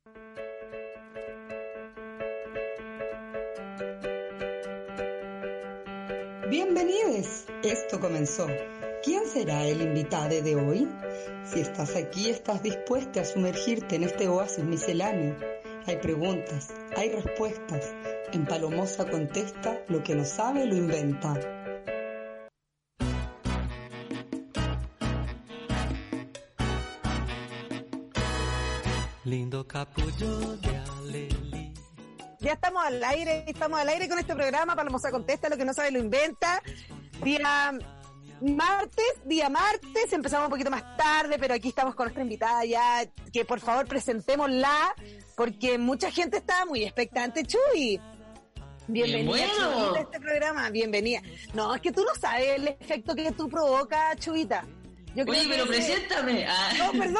Bienvenidos, esto comenzó. ¿Quién será el invitado de hoy? Si estás aquí, estás dispuesta a sumergirte en este oasis misceláneo. Hay preguntas, hay respuestas. En Palomosa contesta, lo que no sabe lo inventa. Lindo capullo de alelí. Ya estamos al aire con este programa. Palomosa contesta, lo que no sabe lo inventa. Día martes, empezamos un poquito más tarde, pero aquí estamos con nuestra invitada ya, que por favor presentémosla, porque mucha gente está muy expectante. Chuy, bienvenida a este programa, bienvenida. No, es que tú no sabes el efecto que tú provocas, Chubita. Yo creo pero preséntame. No, perdona.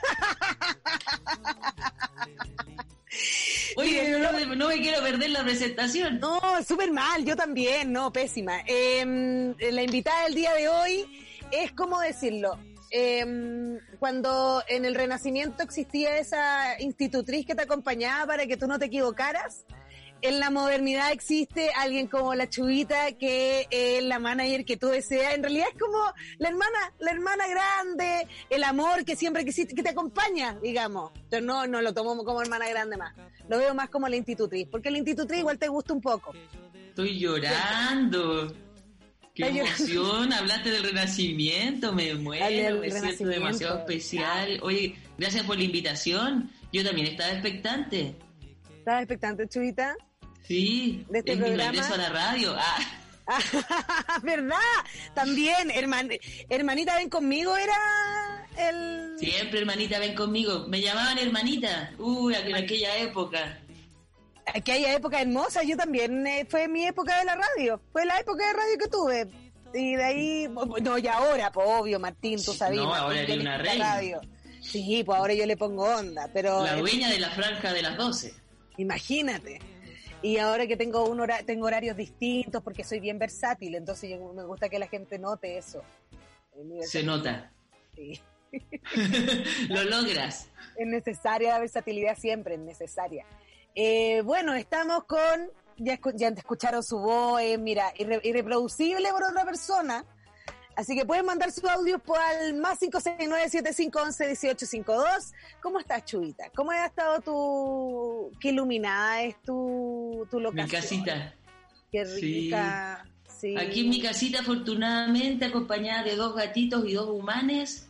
Oye, no me quiero perder la presentación. No, súper mal, yo también, no, pésima. La invitada del día de hoy es, ¿cómo decirlo? Cuando en el Renacimiento existía esa institutriz que te acompañaba para que tú no te equivocaras, en la modernidad existe alguien como la Chubita, que es la manager que tú deseas. En realidad es como la hermana grande, el amor que siempre quisiste, que te acompaña, digamos. Pero no lo tomo como hermana grande más. Lo veo más como la institutriz, porque la institutriz igual te gusta un poco. Estoy llorando. ¡Qué emoción! Hablaste del Renacimiento, me muero, me siento demasiado especial. Oye, gracias por la invitación. Yo también estaba expectante. ¿Estabas expectante, Chubita? Sí, de este es programa. Mi regreso a la radio. ¿Verdad? También, hermanita ven conmigo era el... Siempre hermanita ven conmigo. Me llamaban hermanita. En aquella época. Aquella época hermosa, yo también, fue mi época de la radio. Fue la época de radio que tuve. Y de ahí, no, y ahora, pues obvio, Martín, tú sabías. No, ahora eres una reina. Radio. Sí, pues ahora yo le pongo onda, pero... La dueña de la franja de las 12. Imagínate. Y ahora que tengo tengo horarios distintos porque soy bien versátil, entonces me gusta que la gente note eso. Se nota. Sí. Lo logras. Es necesaria la versatilidad, siempre es necesaria. Bueno, estamos con... Ya te escucharon su voz, mira, irreproducible por otra persona. Así que pueden mandar su audio al más 569-7511-1852. ¿Cómo estás, Chubita? ¿Cómo ha estado qué iluminada es tu locación? Mi casita. Qué rica. Sí. Aquí en mi casita, afortunadamente, acompañada de 2 gatitos y 2 humanes.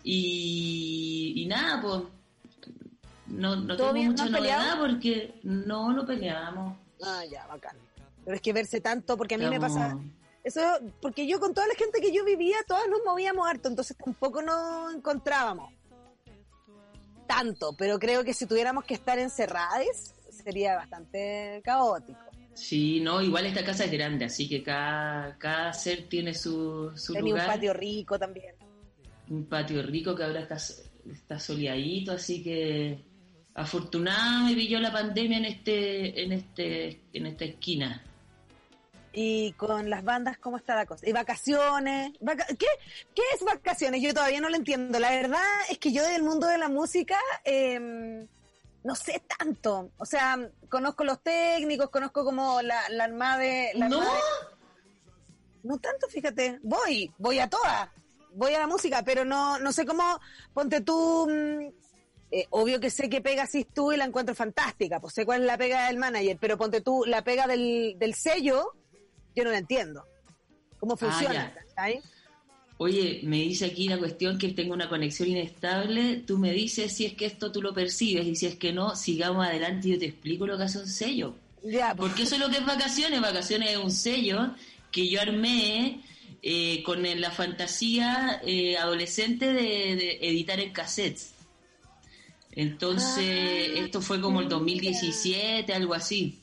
Y nada, pues, no tengo mucha novedad porque no peleamos. Ah, ya, bacán. Pero es que verse tanto, porque a mí me pasa... Eso, porque yo con toda la gente que yo vivía, todas nos movíamos harto, entonces tampoco nos encontrábamos tanto, pero creo que si tuviéramos que estar encerradas sería bastante caótico. Sí, no, igual esta casa es grande, así que cada ser tiene su Tenía lugar. Un patio rico también. Un patio rico que ahora está soleadito, así que afortunada me pilló la pandemia en esta esquina. Y con las bandas, ¿cómo está la cosa? ¿Y vacaciones? ¿Qué es vacaciones? Yo todavía no lo entiendo. La verdad es que yo del mundo de la música no sé tanto. O sea, conozco los técnicos, conozco como la armada de... No tanto, fíjate. Voy a todas. Voy a la música, pero no sé cómo... Ponte tú... obvio que sé que pega así tú y la encuentro fantástica. Pues sé cuál es la pega del manager, pero ponte tú la pega del sello... Yo no la entiendo. ¿Cómo funciona? ¿Sabes? Oye, me dice aquí la cuestión que tengo una conexión inestable. Tú me dices si es que esto tú lo percibes y si es que no, sigamos adelante y yo te explico lo que hace un sello. Ya, porque eso es lo que es Vacaciones. Vacaciones es un sello que yo armé con la fantasía adolescente de editar en cassettes. Entonces, esto fue como el 2017, algo así.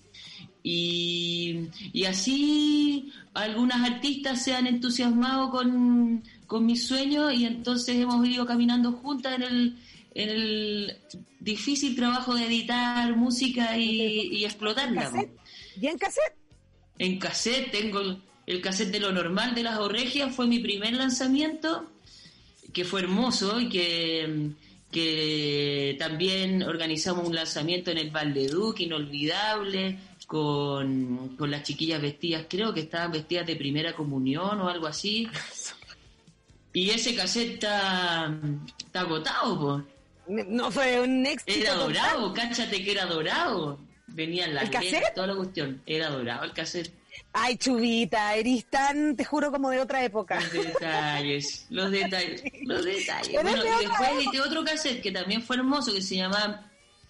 Y así algunas artistas se han entusiasmado con mis sueños y entonces hemos ido caminando juntas en el difícil trabajo de editar música y explotarla. ¿Y en cassette? En cassette tengo el cassette de Lo Normal de Las Orregias, fue mi primer lanzamiento, que fue hermoso y que que también organizamos un lanzamiento en el Valleduc, inolvidable, con las chiquillas vestidas, creo que estaban vestidas de primera comunión o algo así. Y ese cassette está agotado, po. No fue un éxito. Era total. dorado, cáchate que era dorado. Venían las ¿El cassette? letras, toda la cuestión. Era dorado el cassette. Ay, Chubita, eres tan, te juro, como de otra época. Los detalles. Pero Bueno, es de y otra después época. edité otro cassette que también fue hermoso, que se llamaba...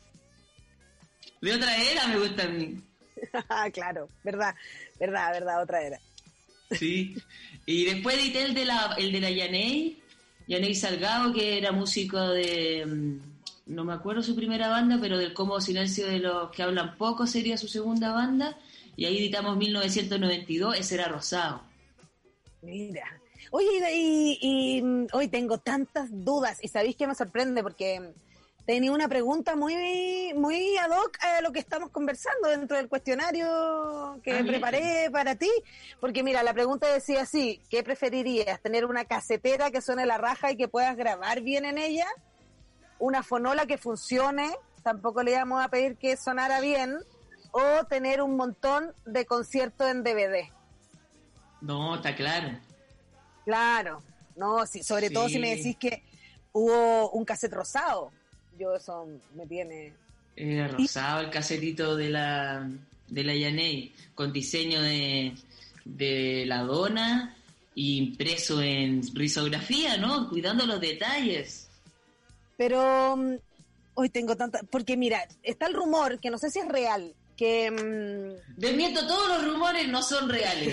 De otra era me gusta a mí. Claro, verdad, otra era. Sí. Y después edité el de la Yaney Salgado, que era músico de... No me acuerdo su primera banda, pero del Cómodo Silencio de los que hablan poco sería su segunda banda. Y ahí editamos 1992, ese era Rosado. Mira. Oye, y hoy tengo tantas dudas, y sabéis que me sorprende porque tenía una pregunta muy, muy ad hoc a lo que estamos conversando dentro del cuestionario que preparé para ti. Porque mira, la pregunta decía así: ¿qué preferirías? ¿Tener una casetera que suene la raja y que puedas grabar bien en ella? ¿Una fonola que funcione? Tampoco le íbamos a pedir que sonara bien. ¿O tener un montón de conciertos en DVD? No, está claro. Claro, no, sí, sobre todo si me decís que hubo un cassette rosado, yo eso me tiene... Era rosado el casetito de la Yaney, con diseño de la dona, y impreso en risografía, ¿no? Cuidando los detalles. Pero hoy tengo tanta... Porque mira, está el rumor, que no sé si es real, que... Desmiento, todos los rumores no son reales.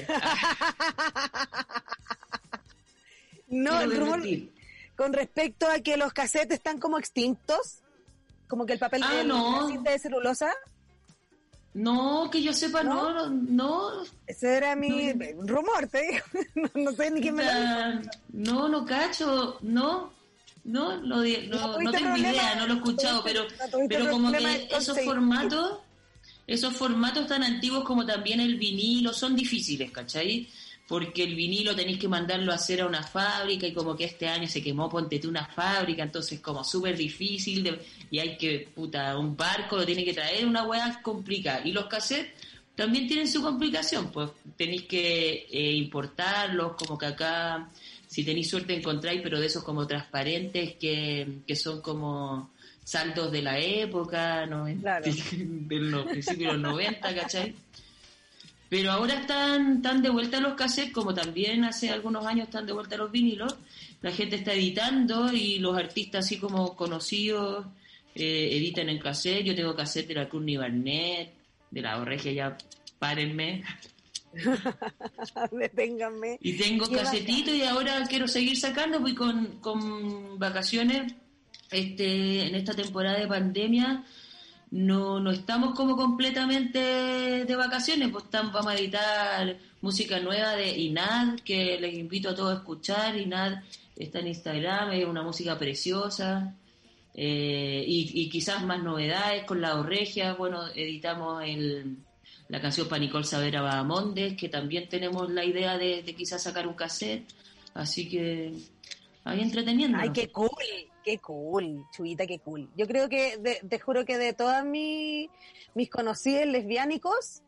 No, el rumor con respecto a que los cassettes están como extintos, como que el papel no. la cinta de celulosa. No, que yo sepa, no. Ese era mi rumor, te digo. No sé ni quién me lo dijo. No cacho, no tengo idea, no lo he escuchado, pero como que esos formatos tan antiguos como también el vinilo son difíciles, ¿cachai? Porque el vinilo tenéis que mandarlo a hacer a una fábrica y como que este año se quemó, ponte tú, una fábrica, entonces como súper difícil y hay que, un barco lo tiene que traer, una hueá complicada. Y los cassettes también tienen su complicación, pues tenéis que importarlos, como que acá, si tenéis suerte encontráis, pero de esos como transparentes que son como saltos de la época, ¿no? Claro. De los principios de los 90, ¿cachai? Pero ahora están de vuelta los cassettes, como también hace algunos años están de vuelta los vinilos. La gente está editando y los artistas así como conocidos editan en cassette. Yo tengo cassette de la Courtney Barnett, de la Regia, ya párenme. Deténganme. Y tengo casetitos y ahora quiero seguir sacando, voy con vacaciones. En esta temporada de pandemia no estamos como completamente de vacaciones, pues vamos a editar música nueva de Inad, que les invito a todos a escuchar. Inad está en Instagram, es una música preciosa, y quizás más novedades con la Regia. Bueno, editamos la canción para Nicole Saavedra Bahamondes, que también tenemos la idea de quizás sacar un cassette, así que ahí entreteniendo. Ay, qué cool, Chuyita, qué cool. Yo creo que, te juro que de todas mis conocidas lesbiánicas,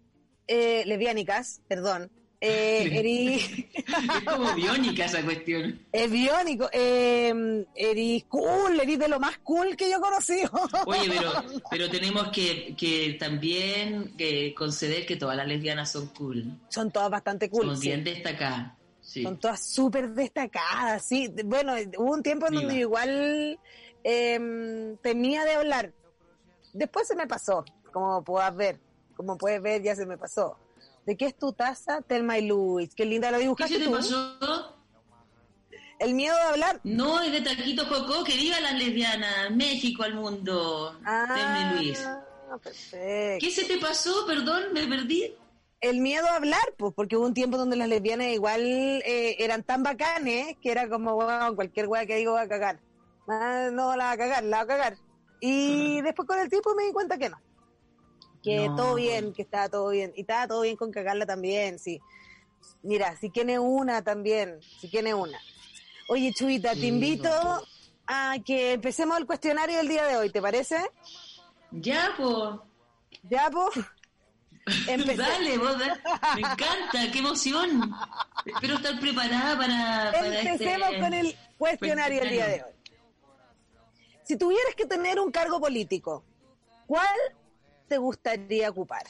es como biónica esa cuestión. Es biónico, eres cool, eres de lo más cool que yo he conocido. Oye, pero tenemos que también conceder que todas las lesbianas son cool. Son todas bastante cool. Son bien destacadas. Sí. Son todas súper destacadas, sí. Bueno, hubo un tiempo en donde yo igual temía de hablar. Después se me pasó, como puedes ver, ya se me pasó. ¿De qué es tu taza? Thelma y Louise. Qué linda, lo dibujaste tú. ¿Qué se te pasó? El miedo de hablar. No, es de Taquito Jocó, que viva las lesbianas, México al mundo. Thelma y Louise. Perfecto. ¿Qué se te pasó? Perdón, me perdí. El miedo a hablar, pues, porque hubo un tiempo donde las lesbianas igual eran tan bacanes que era como, bueno, cualquier wea que digo va a cagar. No, la va a cagar. Y después con el tiempo me di cuenta que no. Que no, todo bien, que estaba todo bien. Y estaba todo bien con cagarla también, sí. Mira, si tiene una también, Oye, Chuita, te invito a que empecemos el cuestionario del día de hoy, ¿te parece? Ya, po. Ya, pues. Dale, vos, dale. Me encanta, qué emoción. Espero estar preparada para Empecemos con el cuestionario del día de hoy. Si tuvieras que tener un cargo político, ¿cuál te gustaría ocupar?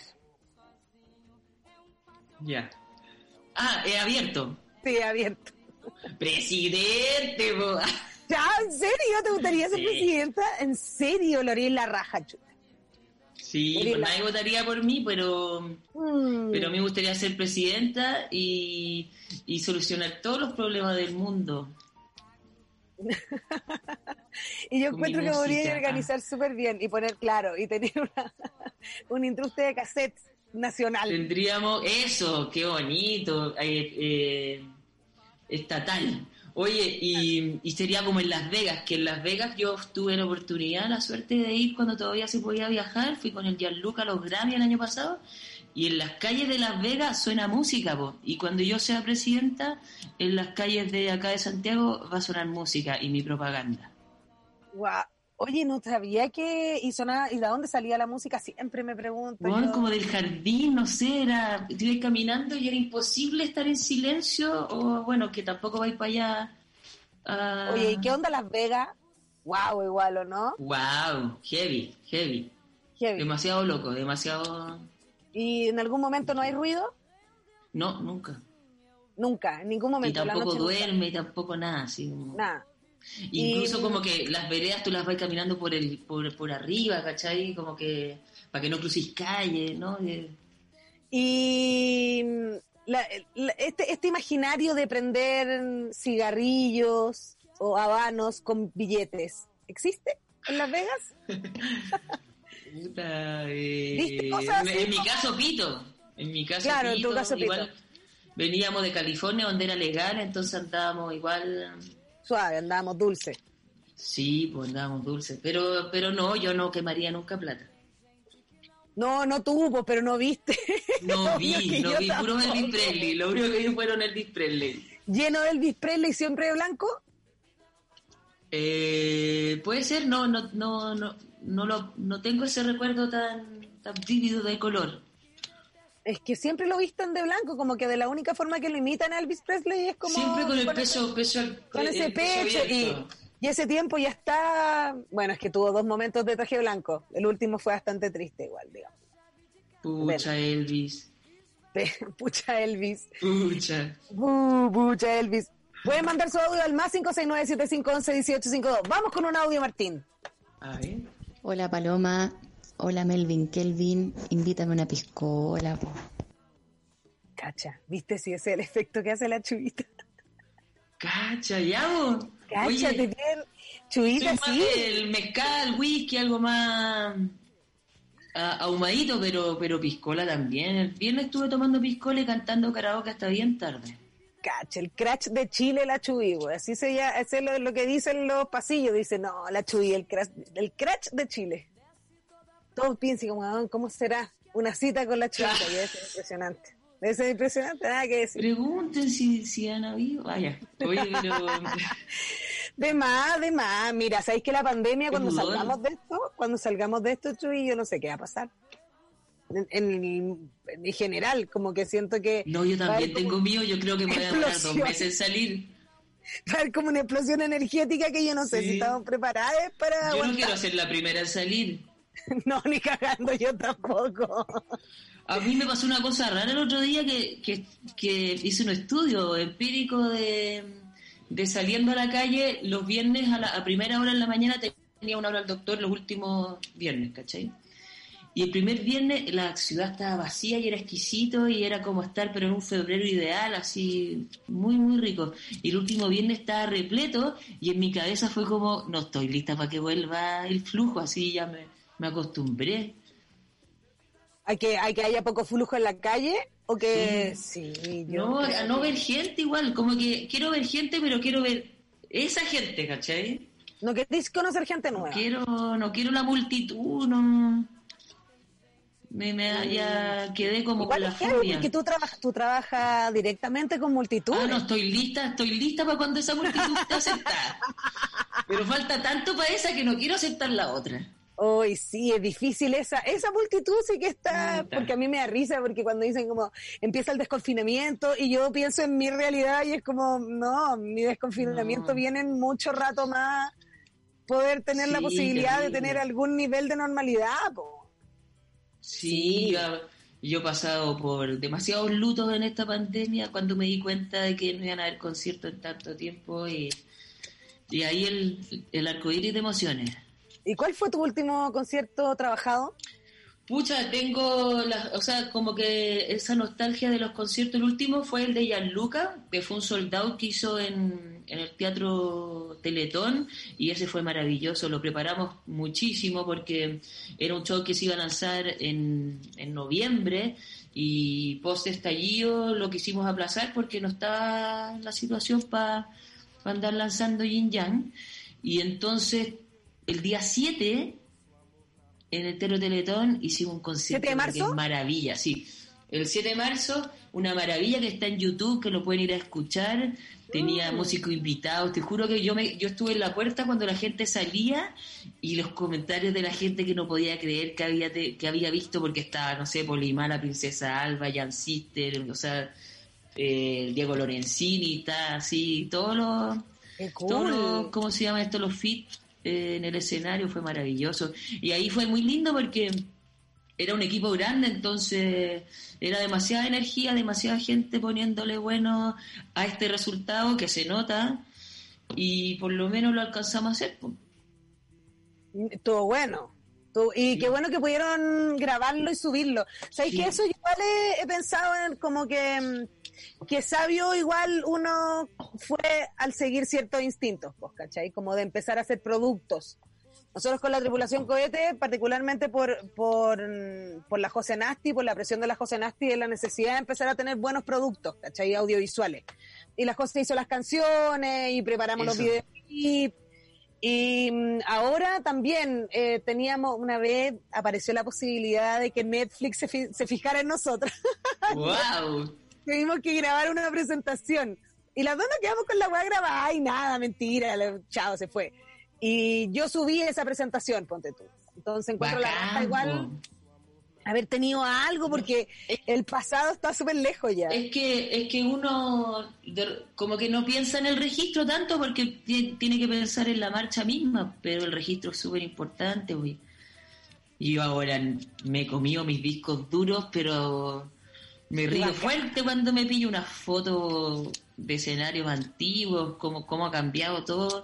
Ya. Abierto. Sí, abierto. Presidente, po. ¿Ya? ¿En serio? ¿Te gustaría ser presidenta? ¿En serio? Lo haría en la raja, chuta. Sí, pues nadie votaría por mí, pero me gustaría ser presidenta y solucionar todos los problemas del mundo. Y yo encuentro que podría organizar súper bien y poner, claro, y tener un intruste de cassettes nacional. Tendríamos eso, qué bonito, estatal. Oye, y sería como en Las Vegas, que en Las Vegas yo tuve la oportunidad, la suerte de ir cuando todavía se podía viajar, fui con el Gianluca a los Grammy el año pasado, y en las calles de Las Vegas suena música, po. Y cuando yo sea presidenta, en las calles de acá de Santiago va a sonar música y mi propaganda. Guau. Oye, no sabía que y sonaba, ¿y de dónde salía la música? Siempre me pregunto. Bueno, como del jardín, no sé, estuve caminando y era imposible estar en silencio, o bueno, que tampoco vais para allá. Oye, ¿y qué onda Las Vegas? Wow, igual, ¿o no? Wow, heavy. Demasiado loco, demasiado... ¿Y en algún momento no hay ruido? No, nunca. Nunca, en ningún momento. Y tampoco duerme, y tampoco nada, así como... Nada. Incluso como que las veredas tú las vas caminando por arriba, ¿cachai? Como que para que no cruces calle, ¿no? Y este imaginario de prender cigarrillos o habanos con billetes, ¿existe en Las Vegas? Puta, ¿Viste cosas así? En mi caso, pito. En mi caso, claro, pito. En tu caso, pito. Igual veníamos de California, donde era legal, entonces andábamos igual... Suave, andábamos dulce. Sí, pues andábamos dulce. Pero no, yo no quemaría nunca plata. No tuvo, pero no viste. No vi, puro Elvis Presley. Lo único que vi fueron Elvis Presley. ¿Lleno de Elvis Presley siempre de blanco? Puede ser, no tengo ese recuerdo tan vívido de color. Es que siempre lo visten de blanco, como que de la única forma que lo imitan a Elvis Presley es como... Siempre con el pecho con ese pecho y ese tiempo ya está... Bueno, es que tuvo 2 momentos de traje blanco. El último fue bastante triste igual, digamos. Pucha Elvis. Pucha Elvis. Pucha. Pucha Elvis. Pueden mandar su audio al más 569-7511-1852. Vamos con un audio, Martín. A ver. Hola Paloma. Hola Melvin, Kelvin, invítame una piscola, po. Cacha, ¿viste si ese es el efecto que hace la chubita? Cacha, ya vos. Cáchate bien, chubita, sí. El mezcal, whisky, algo más ahumadito, pero piscola también. El viernes estuve tomando piscola y cantando karaoke hasta bien tarde. Cacha, el crash de Chile, la Chuy, güey. Así se llama, ese es lo que dicen los pasillos. Dicen, no, la Chuy, el crash de Chile. Todos piensan como, ¿cómo será una cita con la Chuita? Y debe ser impresionante. Debe ser impresionante, nada que decir. Pregunten si han habido. Vaya, oye, pero... De más. Mira, ¿sabéis que la pandemia, cuando salgamos de esto, Chuy, yo no sé qué va a pasar? En general, como que siento que... No, yo también tengo mío, yo creo que me voy a demorar 2 meses en salir. Va a haber como una explosión energética que yo no sé si estamos preparados para Yo aguantar. no quiero ser la primera en salir. No, ni cagando, yo tampoco. A mí me pasó una cosa rara el otro día que hice un estudio empírico de saliendo a la calle los viernes a primera hora de la mañana. Tenía una hora al doctor los últimos viernes, ¿cachai? Y el primer viernes la ciudad estaba vacía y era exquisito y era como estar pero en un febrero ideal, así muy muy rico. Y el último viernes estaba repleto y en mi cabeza fue como, no estoy lista para que vuelva el flujo, así ya me acostumbré. ¿Hay que haya poco flujo en la calle? ¿O que sí? No, a no ver gente igual, como que quiero ver gente, pero quiero ver esa gente, ¿cachai? ¿No querés conocer gente nueva? No quiero la multitud, no... ya quedé como igual con la es fobia. Porque tú trabajas directamente con multitud. No, estoy lista para cuando esa multitud esté aceptada. Pero falta tanto para esa que no quiero aceptar la otra. Hoy sí, es difícil esa multitud sí que está, porque a mí me da risa, porque cuando dicen como empieza el desconfinamiento y yo pienso en mi realidad y es como, no, mi desconfinamiento viene en mucho rato más, poder tener la posibilidad de tener algún nivel de normalidad, po. Sí, yo he pasado por demasiados lutos en esta pandemia cuando me di cuenta de que no iban a haber conciertos en tanto tiempo y ahí el arcoíris de emociones. ¿Y cuál fue tu último concierto trabajado? Pucha, tengo, como que esa nostalgia de los conciertos. El último fue el de Gianluca, que fue un sold out que hizo en el Teatro Teletón, y ese fue maravilloso. Lo preparamos muchísimo porque era un show que se iba a lanzar en noviembre, y post estallido lo quisimos aplazar porque no estaba la situación para andar lanzando Yin Yang. Y entonces el día 7 en el Teatro Teletón hicimos un concierto. ¿7 de marzo? Que es maravilla, sí. El 7 de marzo, una maravilla que está en YouTube, que lo pueden ir a escuchar. Tenía músicos invitados. Te juro que yo estuve en la puerta cuando la gente salía, y los comentarios de la gente que no podía creer que había visto, porque estaba, no sé, Polimá, la Princesa Alba, Jan Sister, o sea, Diego Lorenzini, está así, todos los, ¿cómo se llama esto? Los feats en el escenario. Fue maravilloso. Y ahí fue muy lindo porque era un equipo grande, entonces era demasiada energía, demasiada gente poniéndole bueno a este resultado que se nota, y por lo menos lo alcanzamos a hacer. Estuvo bueno. Y qué bueno que pudieron grabarlo y subirlo. ¿Sabes que eso yo igual he pensado en como que sabio igual uno fue al seguir ciertos instintos, pues, ¿cachai? Como de empezar a hacer productos. Nosotros con la tripulación Cohete, particularmente por la José Nasti, por la presión de la José Nasti, de la necesidad de empezar a tener buenos productos, ¿cachai? Audiovisuales. Y la José hizo las canciones y preparamos los videoclips. Y ahora también teníamos, una vez apareció la posibilidad de que Netflix se fijara en nosotros. ¡Wow! Tuvimos que grabar una presentación. Y las dos nos quedamos con la weá grabada. Ay, nada, mentira, chao, se fue. Y yo subí esa presentación, ponte tú. Entonces encuentro la raja igual haber tenido algo, porque el pasado está súper lejos ya. Es que uno como que no piensa en el registro tanto porque tiene que pensar en la marcha misma, pero el registro es súper importante, güey. Y yo ahora me he comido mis discos duros, pero me río fuerte cuando me pillo una foto de escenarios antiguos, cómo ha cambiado todo.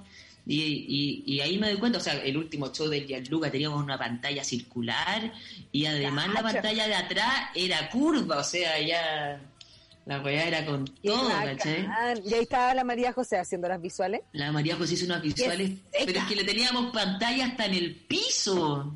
Y ahí me doy cuenta, o sea, el último show del Gianluca teníamos una pantalla circular, y además la pantalla de atrás era curva, o sea, ya la weá era con todo, ¿cachai? Y ahí estaba la María José haciendo las visuales. La María José hizo unas visuales, pero es que le teníamos pantalla hasta en el piso,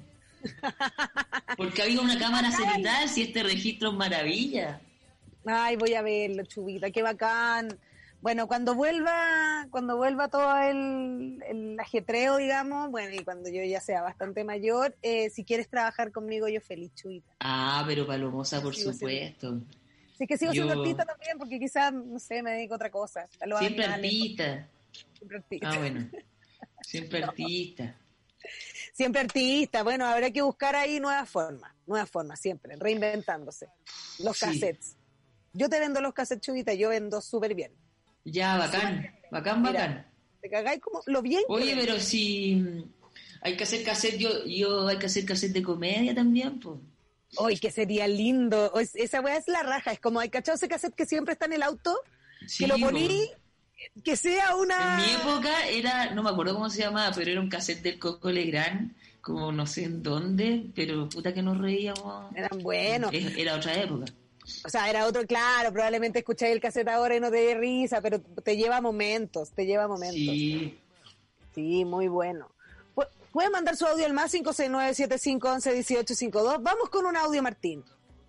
porque había una cámara cenital, y este registro es maravilla. Ay, voy a verlo, Chubita, qué bacán. Bueno, cuando vuelva todo el ajetreo, digamos, bueno, y cuando yo ya sea bastante mayor, si quieres trabajar conmigo, yo feliz, Chubita. Ah, pero Palomosa, por supuesto. Sí, que sigo siendo artista también, porque quizás, no sé, me dedico a otra cosa. Siempre artista. Siempre artista. Ah, bueno. Siempre artista. Siempre artista. Bueno, habrá que buscar ahí nuevas formas, siempre, reinventándose. Los cassettes. Yo te vendo los cassettes, Chubita, yo vendo súper bien. Ya, bacán. Mira, te cagáis como lo bien. Oye, pero si hay que hacer cassette, yo hay que hacer cassette de comedia también, pues. Hoy que sería lindo. Esa weá es la raja. Es como, hay cachado ese cassette que siempre está en el auto, sí, que lo poní, que sea una... En mi época era, no me acuerdo cómo se llamaba, pero era un cassette del Coco Legrand, como no sé en dónde, pero puta que nos reíamos. Eran buenos. Era otra época. O sea, era otro, claro, probablemente escucháis el cassette ahora y no te dé risa, pero te lleva momentos. Sí, muy bueno. Puede mandar su audio al más 569-7511-1852. Vamos con un audio, Martín.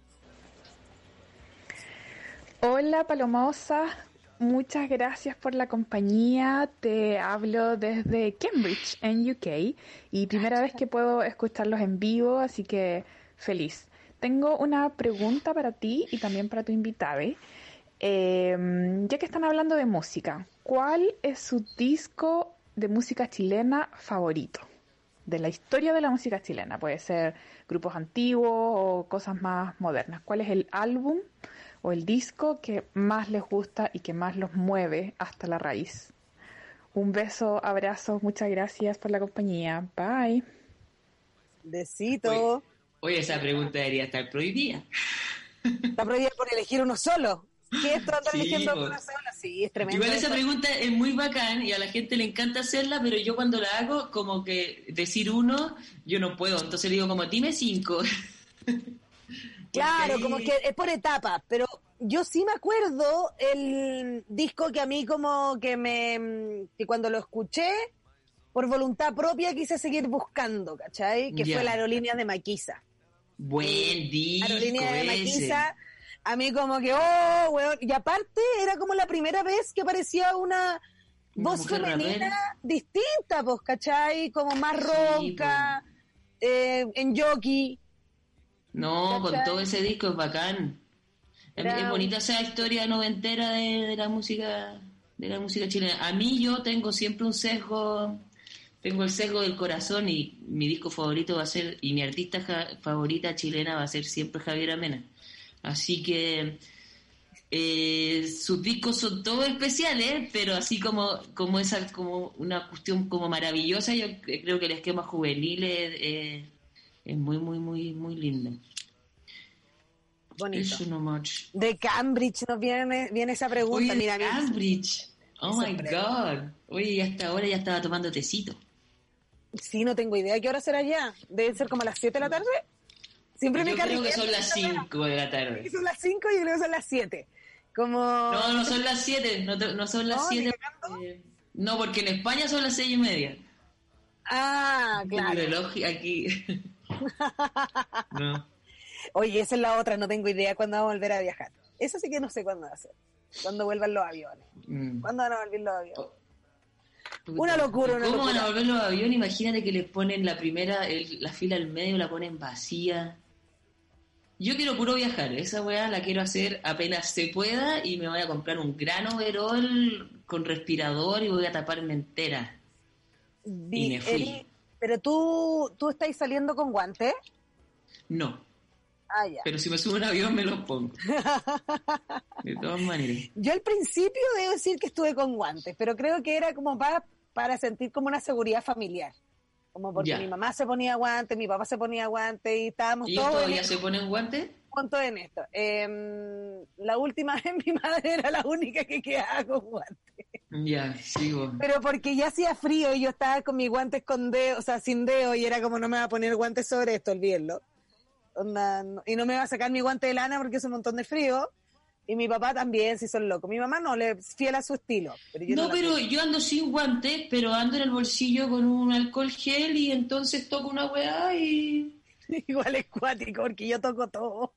Hola, Palomosa. Muchas gracias por la compañía. Te hablo desde Cambridge, en UK, y primera vez que puedo escucharlos en vivo, así que feliz. Tengo una pregunta para ti y también para tu invitada. Ya que están hablando de música, ¿cuál es su disco de música chilena favorito? De la historia de la música chilena. Puede ser grupos antiguos o cosas más modernas. ¿Cuál es el álbum o el disco que más les gusta y que más los mueve hasta la raíz? Un beso, abrazo, muchas gracias por la compañía. Bye. Besito. Oye, esa pregunta debería estar prohibida. Está prohibido por elegir uno solo. ¿Qué es andar eligiendo uno solo? Sí, es tremendo. Igual esa pregunta es muy bacán y a la gente le encanta hacerla, pero yo cuando la hago, como que decir uno, yo no puedo. Entonces le digo como, dime 5. Claro, como que es por etapas, pero yo sí me acuerdo el disco que a mí como que cuando lo escuché, por voluntad propia quise seguir buscando, ¿cachai? Que fue la Aerolínea de Maquisa. Buen disco Aerolínea de Maquisa, a mí como que, weón, y aparte era como la primera vez que aparecía una voz femenina distinta, pues, ¿cachai? Como más ronca, en jockey. No, ¿cachai? con todo ese disco es bacán. Es bonita esa historia noventera de la música chilena. A mí yo tengo siempre un sesgo, tengo el sesgo del corazón y mi disco favorito va a ser, y mi artista favorita chilena va a ser siempre Javiera Mena. Así que sus discos son todos especiales, pero así como una cuestión como maravillosa, yo creo que el esquema juvenil es muy, muy, muy, muy lindo. Bonito. Eso no much. De Cambridge nos viene esa pregunta. Oye, mira, Cambridge. Oh my God. Oye, hasta ahora ya estaba tomando tecito. Sí, no tengo idea qué hora será ya. Deben ser como las 7 de la tarde. Siempre me creo que son las 5 de la tarde. Son las 5 y yo creo que son las 7. Como... No son las 7. No son las 7. No, porque en España son las 6:30. Ah, claro. El reloj aquí. No. Oye, esa es la otra. No tengo idea cuándo vamos a volver a viajar. Eso sí que no sé cuándo va a ser. Cuándo vuelvan los aviones. ¿Cuándo van a volver los aviones? Una locura, una ¿Cómo locura. van a volver los aviones? Imagínate que les ponen la fila al medio, la ponen vacía. Yo quiero puro viajar, esa weá la quiero hacer apenas se pueda y me voy a comprar un gran overol con respirador y voy a taparme entera. Y me fui. Pero tú estás saliendo con guantes. No. Ah, ya. Pero si me subo a un avión me los pongo. De todas maneras. Yo al principio debo decir que estuve con guantes, pero creo que era como para sentir como una seguridad familiar. Como porque mi mamá se ponía guantes, mi papá se ponía guantes y estábamos ¿Y todos... ellos todavía se ponen guantes? ¿Cuánto en esto? La última vez mi madre era la única que quedaba con guantes. Ya, sigo. Pero porque ya hacía frío y yo estaba con mis guantes con dedo, o sea, sin dedo, y era como no me va a poner guantes sobre esto, olvídenlo. Y no me va a sacar mi guante de lana porque es un montón de frío. Y mi papá también, si son locos. Mi mamá no, le es fiel a su estilo. Pero yo ando sin guantes, pero ando en el bolsillo con un alcohol gel y entonces toco una weá y... Igual es cuático porque yo toco todo.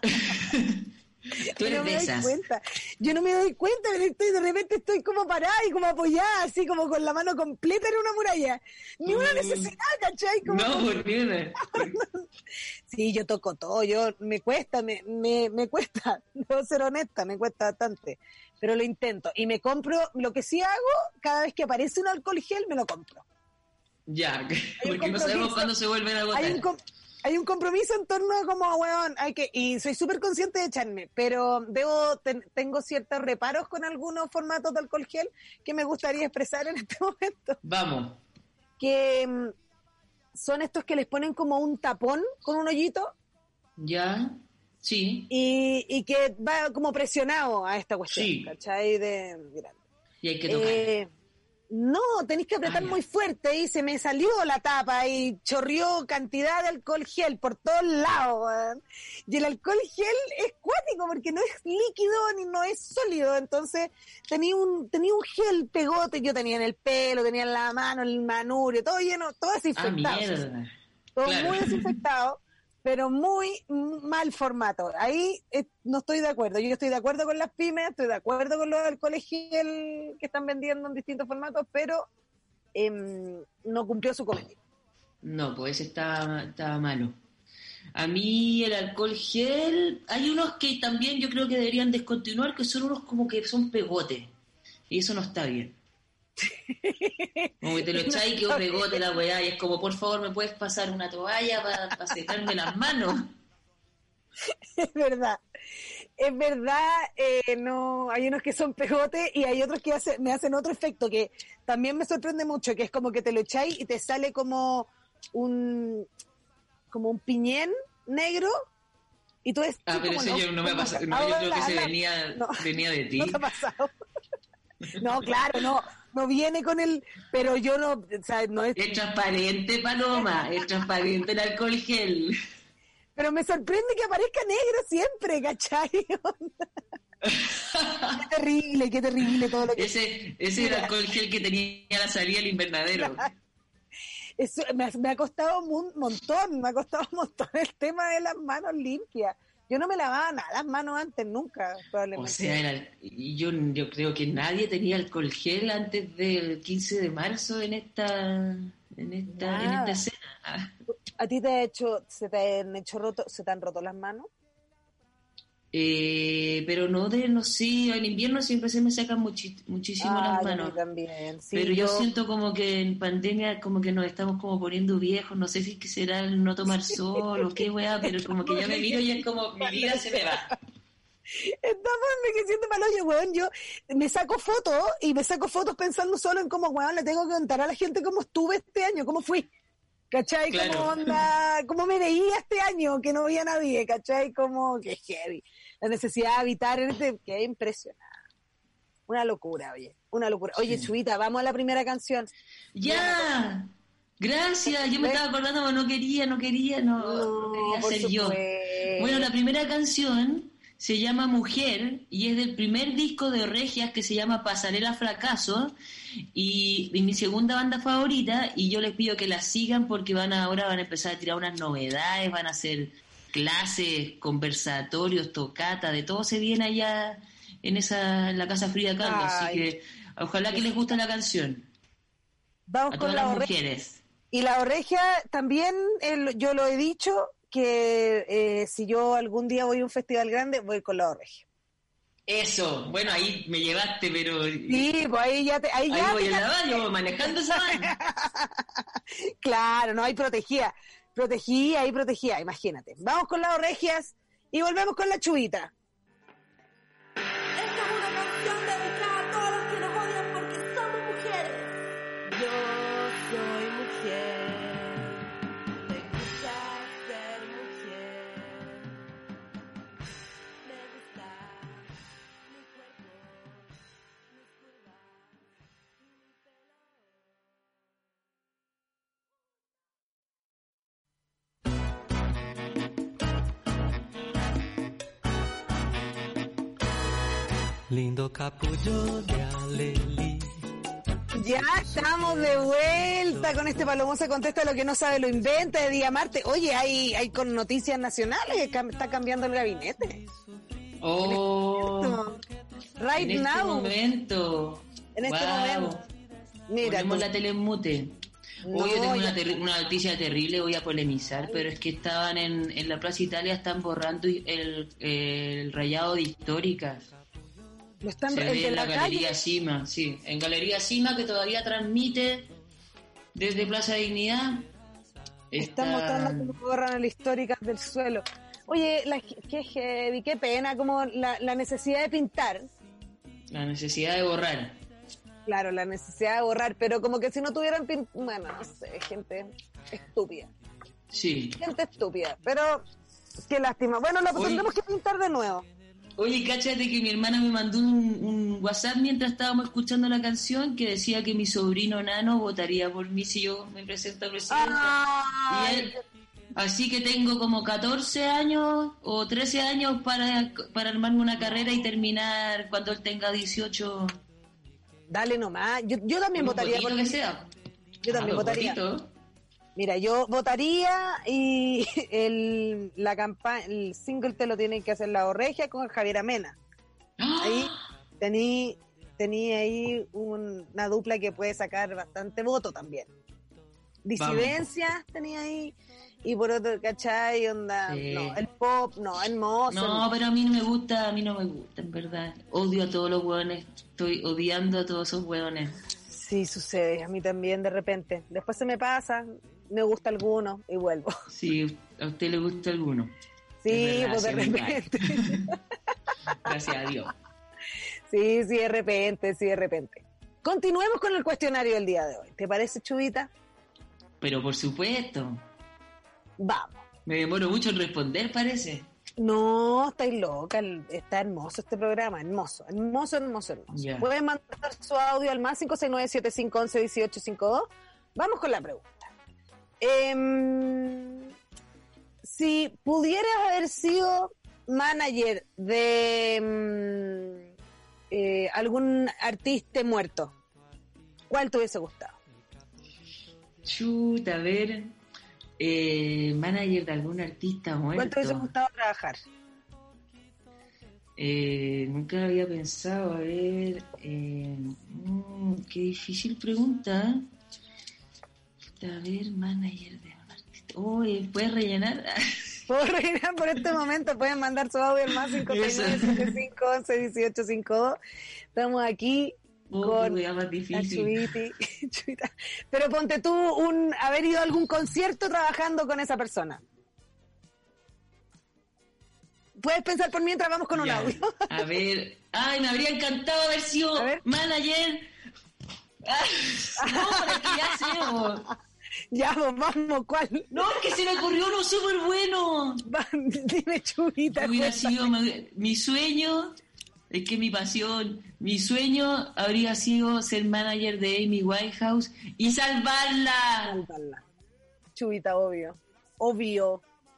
Tú eres de esas. Yo no me doy cuenta, pero de repente estoy como parada y como apoyada, así como con la mano completa en una muralla. Ni una necesidad, ¿cachai? Como ¿por qué? Sí, yo toco todo, me cuesta, me cuesta, debo ser honesta, me cuesta bastante, pero lo intento. Y me compro, lo que sí hago, cada vez que aparece un alcohol gel, me lo compro. Ya, porque no sabemos cuándo se vuelven a agotar. Hay un compromiso en torno a como, weón, y soy súper consciente de echarme, pero tengo ciertos reparos con algunos formatos de alcohol gel que me gustaría expresar en este momento. Vamos. Que son estos que les ponen como un tapón con un hoyito. Ya, sí. Y que va como presionado a esta cuestión, sí. ¿Cachai? De grande. Y hay que tocar. No, tenéis que apretar muy fuerte y se me salió la tapa y chorrió cantidad de alcohol gel por todos lados, man. Y el alcohol gel es cuático porque no es líquido ni no es sólido, entonces tenía un gel pegote, yo tenía en el pelo, tenía en la mano, en el manubrio, todo lleno, todo desinfectado. Mierda. Todo claro. Muy desinfectado, pero muy mal formato. Ahí no estoy de acuerdo. Yo estoy de acuerdo con las pymes, estoy de acuerdo con los alcoholes gel que están vendiendo en distintos formatos, pero no cumplió su cometido. No, pues ese estaba malo. A mí el alcohol gel, hay unos que también yo creo que deberían descontinuar, que son unos como que son pegotes. Y eso no está bien. Como que te lo echáis y quedó pegote la weá, y es como, por favor, ¿me puedes pasar una toalla para secarme las manos? Es verdad, no, hay unos que son pegotes y hay otros que me hacen otro efecto que también me sorprende mucho, que es como que te lo echáis y te sale como un piñén negro y tú es pero eso yo no me ha pasado, no, yo creo que se venía de ti. ¿No te ha pasado? No, claro, no viene con el, pero yo no, o sea, no es... Es transparente, Paloma, es transparente el alcohol gel. Pero me sorprende que aparezca negro siempre, ¿cachai? Qué terrible todo lo que... Ese era el alcohol gel que tenía la salida del invernadero. Eso me ha costado un montón el tema de las manos limpias. Yo no me lavaba nada las manos antes, nunca, probablemente. O sea, yo creo que nadie tenía alcohol gel antes del 15 de marzo en esta escena. ¿A ti se te han roto las manos? Pero no sé, en invierno siempre se me sacan muchísimo las manos. A mí también, sí, pero yo siento como que en pandemia como que nos estamos como poniendo viejos, no sé si será el no tomar sol o qué weá, pero como que ya me miro y es como mi vida se me va. Estamos envejeciendo mal, oye, weón, yo me saco fotos pensando solo en cómo, weón, le tengo que contar a la gente cómo estuve este año, cómo fui. ¿Cachai? Claro. ¿Cómo onda? ¿Cómo me veía este año? Que no veía a nadie, ¿cachai? Como que heavy. La necesidad de habitar que es impresionante. Una locura, oye. Una locura. Oye, sí. Chubita, vamos a la primera canción. ¡Ya! Gracias. Yo me estaba acordando, pero no quería ser yo. Bueno, la primera canción se llama Mujer y es del primer disco de Regias que se llama Pasarela Fracaso y mi segunda banda favorita, y yo les pido que la sigan porque ahora van a empezar a tirar unas novedades, van a hacer clases, conversatorios, tocata, de todo se viene allá en la Casa Frida Kahlo, así que ojalá que les guste la canción. Vamos a con todas las mujeres. Y la Regia también, yo lo he dicho, que si yo algún día voy a un festival grande, voy con la Regia. Eso, bueno, ahí me llevaste, pero... Sí, pues ahí voy en la baño, manejando esa vaina. Claro, no, hay protegida, imagínate. Vamos con las Regias y volvemos con la Chubita. Esta es una canción dedicada a todos los que nos odian porque somos mujeres. Yo soy mujer. Me gusta ser mujer. Me gusta mi cuerpo, mis curvas, mi pelo. Lindo capullo de Aleli. Ya estamos de vuelta con este Palomosa Contesta lo que no sabe lo inventa de Día Marte. Oye, hay con noticias nacionales que está cambiando el gabinete. Oh, right en now. En este momento. Mira, ponemos la tele en mute. Hoy yo tengo una noticia terrible, voy a polemizar, pero es que estaban en la Plaza Italia, están borrando el rayado de históricas. Lo están se ve en la Galería calle. Cima, sí, en Galería Cima, que todavía transmite desde Plaza Dignidad. Están mostrando cómo borran las históricas del suelo. Oye, qué heavy, qué pena, como la necesidad de pintar. La necesidad de borrar. Claro, la necesidad de borrar, pero como que si no tuvieran bueno, no sé, gente estúpida. Sí. Gente estúpida, pero qué lástima. Bueno, tendremos que pintar de nuevo. Oye, cáchate que mi hermana me mandó un WhatsApp mientras estábamos escuchando la canción que decía que mi sobrino Nano votaría por mí si yo me presento a presidente. Y él, así que tengo como 14 años o 13 años para armarme una carrera y terminar cuando él tenga 18. Dale nomás. Yo también votaría por que sea. Yo también votaría. Mira, yo votaría y el single te lo tienen que hacer la Regia con Javier Amena. Ahí tenía ahí una dupla que puede sacar bastante voto también. Disidencias tenía ahí, y por otro, ¿cachai? Onda, sí. No, el pop, no, el mozo. No, pero a mí no me gusta, en verdad. Odio a todos los hueones, estoy odiando a todos esos hueones. Sí, sucede, a mí también de repente. Después se me pasa, me gusta alguno y vuelvo. Sí, a usted le gusta alguno. Sí, Es verdad, pues de se me cae. repente. Gracias a Dios. Sí, de repente. Continuemos con el cuestionario del día de hoy. ¿Te parece, Chubita? Pero por supuesto, Vamos. me demoro mucho en responder, parece. No, estáis loca, está hermoso este programa, hermoso. Ya. Pueden mandar su audio al más 569-7511-1852. Vamos con la pregunta. Si pudieras haber sido manager de algún artista muerto, ¿cuál te hubiese gustado? Chuta, a ver, manager de algún artista muerto. ¿Cuál te hubiese gustado trabajar? Nunca lo había pensado, a ver, qué difícil pregunta. A ver, manager de un artista. ¿Puedes rellenar? Puedo rellenar por este momento, pueden mandar su audio al más 569-7511-1852. Estamos aquí con más la difícil. Chubita. Pero ponte tú haber ido a algún concierto trabajando con esa persona. Puedes pensar por mientras vamos con un Ya. audio. A ver, me habría encantado haber sido A ver. manager. No, pero es que ya sé, vos. Ya, pues, vamos, ¿cuál? No, es que se me ocurrió uno súper bueno. Dime, Chubita. Hubiera cuéntame. sido mi sueño, es que mi pasión, mi sueño habría sido ser manager de Amy Winehouse y salvarla. Salvarla. Chubita, obvio,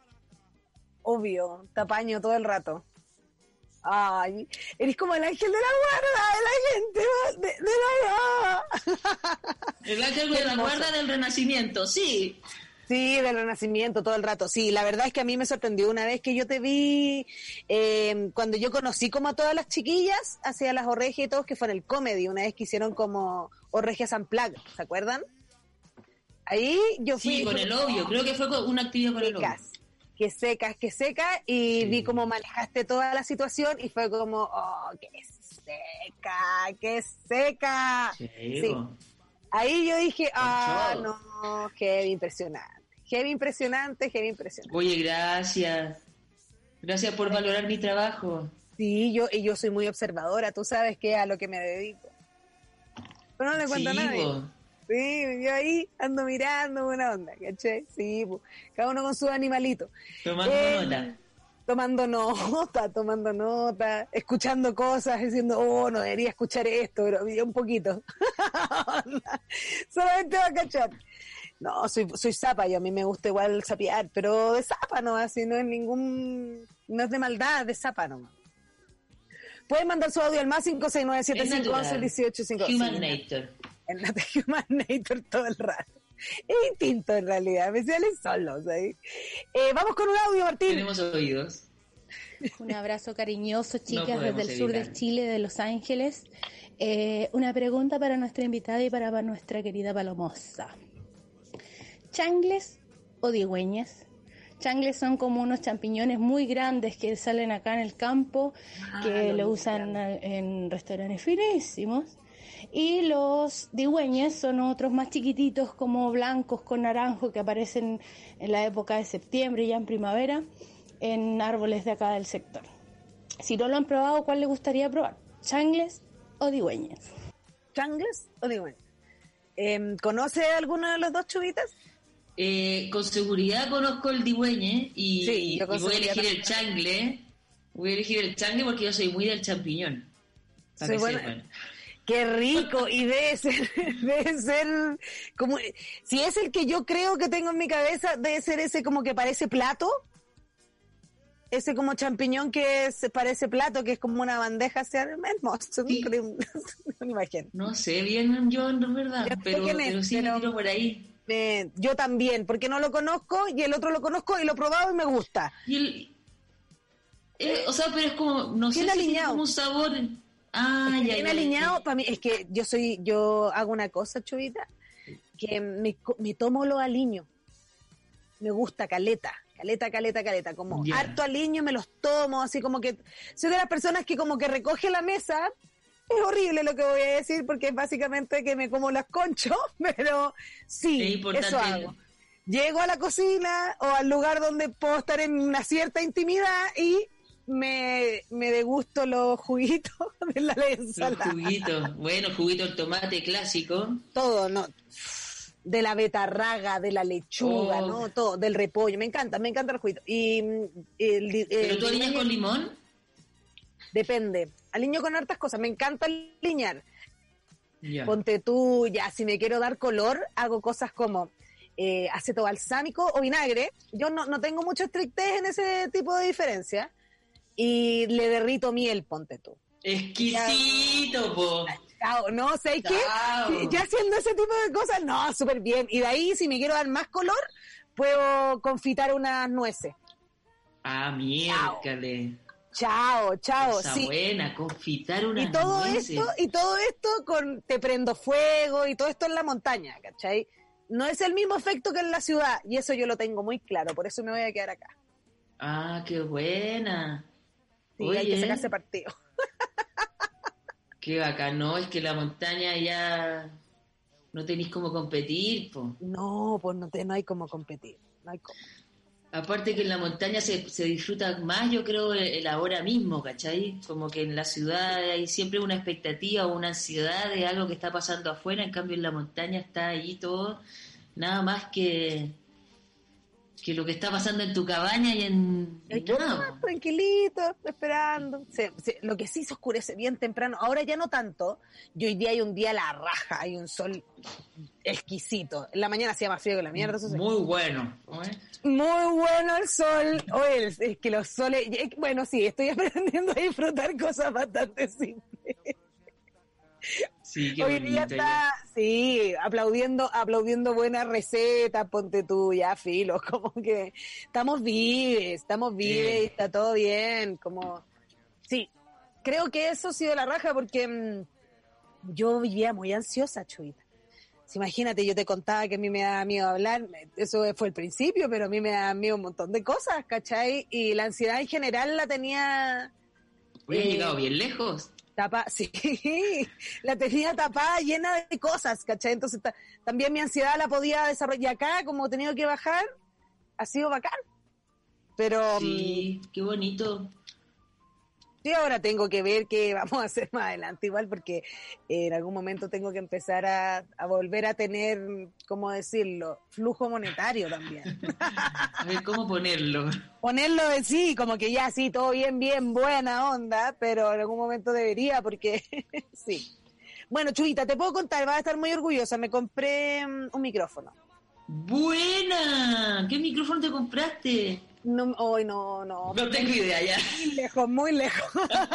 tapaño todo el rato. Ay, eres como el ángel de la guarda, de la gente, El ángel de la guarda del Renacimiento, sí. Sí, del Renacimiento todo el rato. Sí, la verdad es que a mí me sorprendió una vez que yo te vi, cuando yo conocí como a todas las chiquillas, hacia las Orregias y todos, que fue en el Comedy, una vez que hicieron como Orregias Unplugged, ¿se acuerdan? Ahí yo fui... Sí, con el obvio, creo que fue con una actividad con el obvio. Que secas, y Sí. vi cómo manejaste toda la situación y fue como, qué seca. Sí, Sí. po. Ahí yo dije, todo. no, heavy impresionante. Oye, gracias. Gracias por valorar mi trabajo. Sí, yo soy muy observadora, tú sabes que es a lo que me dedico. Pero no le cuento Sí, a nadie. po. Sí, yo ahí ando mirando buena onda, ¿cachai? Sí, pues, cada uno con su animalito. Tomando nota. Tomando nota, escuchando cosas, diciendo, no debería escuchar esto, pero vi un poquito. Solamente va a cachar. No, soy zapa, yo a mí me gusta igual sapear, pero de zapa no, así no es de maldad, de zapa nomás. Pueden mandar su audio al más 569-7511-1852. Humanator. En la de Humanator todo el rato. Es instinto en realidad, especiales solos ahí. Vamos con un audio, Martín. Tenemos oídos. Un abrazo cariñoso, chicas, podemos desde el sur de evitar. Chile, de Los Ángeles. Una pregunta para nuestra invitada y para nuestra querida Palomosa. ¿Changles o digüeñas? Changles son como unos champiñones muy grandes que salen acá en el campo, que lo usan en restaurantes finísimos. Y los digüeñas son otros más chiquititos, como blancos con naranjo, que aparecen en la época de septiembre, ya en primavera, en árboles de acá del sector. Si no lo han probado, ¿cuál les gustaría probar? ¿Changles o digüeñas? ¿Changles o digüeñas? ¿Conoce alguno de los dos, Chubitas? Con seguridad conozco el digüeñe Sí, yo con y voy a seguridad elegir el también. changle. Voy a elegir el changle porque yo soy muy del champiñón. Para Soy que buena. sepan. Qué rico, y debe ser como, si es el que yo creo que tengo en mi cabeza, debe ser ese como que parece plato, ese como champiñón que parece plato, que es como una bandeja, sea hermoso, Sí. no me imagino. No sé bien yo, en verdad, Yo sé pero quién es, pero sí pero- me tiro por ahí. Yo también, porque no lo conozco y el otro lo conozco y lo he probado y me gusta. Y o sea, pero es como, no sé Bien si tiene alineado. como un sabor. Ya, Bien ya, alineado, ya. para mí, es que yo hago una cosa, Chubita, que me tomo los aliños. Me gusta caleta, como Ya. harto aliño me los tomo, así como que soy de las personas que como que recoge la mesa Es horrible lo que voy a decir porque es básicamente que me como las conchos, pero Es sí, importante. eso hago. Llego a la cocina o al lugar donde puedo estar en una cierta intimidad y me degusto los juguitos de la Los ensalada. juguitos. Bueno, juguito de tomate clásico. Todo, ¿no? De la betarraga, de la lechuga, Oh. ¿no? Todo, del repollo. Me encanta el juguito. Y ¿Pero tú alineas con limón? depende. Aliño con hartas cosas. Me encanta aliñar. Ya. Ponte tú, ya, si me quiero dar color, hago cosas como aceto balsámico o vinagre. Yo no tengo mucho estrictez en ese tipo de diferencia. Y le derrito miel, ponte tú. Exquisito, po. Chao, no sé qué. Chao. Ya haciendo ese tipo de cosas, no, súper bien. Y de ahí, si me quiero dar más color, puedo confitar unas nueces. Ah, miércoles. Chao, Cosa sí. buena, confitar una Y todo esto con te prendo fuego y todo esto en la montaña, ¿cachai? No es el mismo efecto que en la ciudad y eso yo lo tengo muy claro, por eso me voy a quedar acá. Ah, qué buena. Sí, Oye, hay que sacarse partido. qué bacán. No, es que la montaña ya no tenéis cómo competir, po. No, pues no hay como competir, no hay como. Aparte que en la montaña se disfruta más, yo creo, el ahora mismo, ¿cachai? Como que en la ciudad hay siempre una expectativa o una ansiedad de algo que está pasando afuera, en cambio en la montaña está allí todo, nada más que lo que está pasando en tu cabaña y nada. Tranquilito, esperando. Lo que sí se oscurece bien temprano, ahora ya no tanto, y hoy día hay un día a la raja, hay un sol exquisito. En la mañana hacía más frío que la mierda, eso sí. Muy bueno. ¿eh? Muy bueno el sol. Oye, es que los soles... Bueno, sí, estoy aprendiendo a disfrutar cosas bastante simples. Sí, qué Hoy día bonito. está, sí, aplaudiendo buenas recetas, ponte tú, ya, filo, como que estamos vives y está todo bien, como... Sí, creo que eso ha sido la raja porque yo vivía muy ansiosa, Chuita. Imagínate, yo te contaba que a mí me daba miedo hablar, eso fue el principio, pero a mí me daba miedo un montón de cosas, ¿cachai? Y la ansiedad en general la tenía... Hoy he llegado bien lejos. Sí, la tenía tapada, llena de cosas, ¿cachai? Entonces también mi ansiedad la podía desarrollar. Y acá, como he tenido que bajar, ha sido bacán. Pero Sí, qué bonito. sí, ahora tengo que ver qué vamos a hacer más adelante, igual, porque en algún momento tengo que empezar a volver a tener, ¿cómo decirlo? Flujo monetario también. A ver, ¿cómo ponerlo? Ponerlo de sí, como que ya sí, todo bien, buena onda, pero en algún momento debería, porque sí. Bueno, Chuita, te puedo contar, vas a estar muy orgullosa, me compré un micrófono. ¡Buena! ¿Qué micrófono te compraste? No, hoy no. No tengo idea ya. Muy lejos.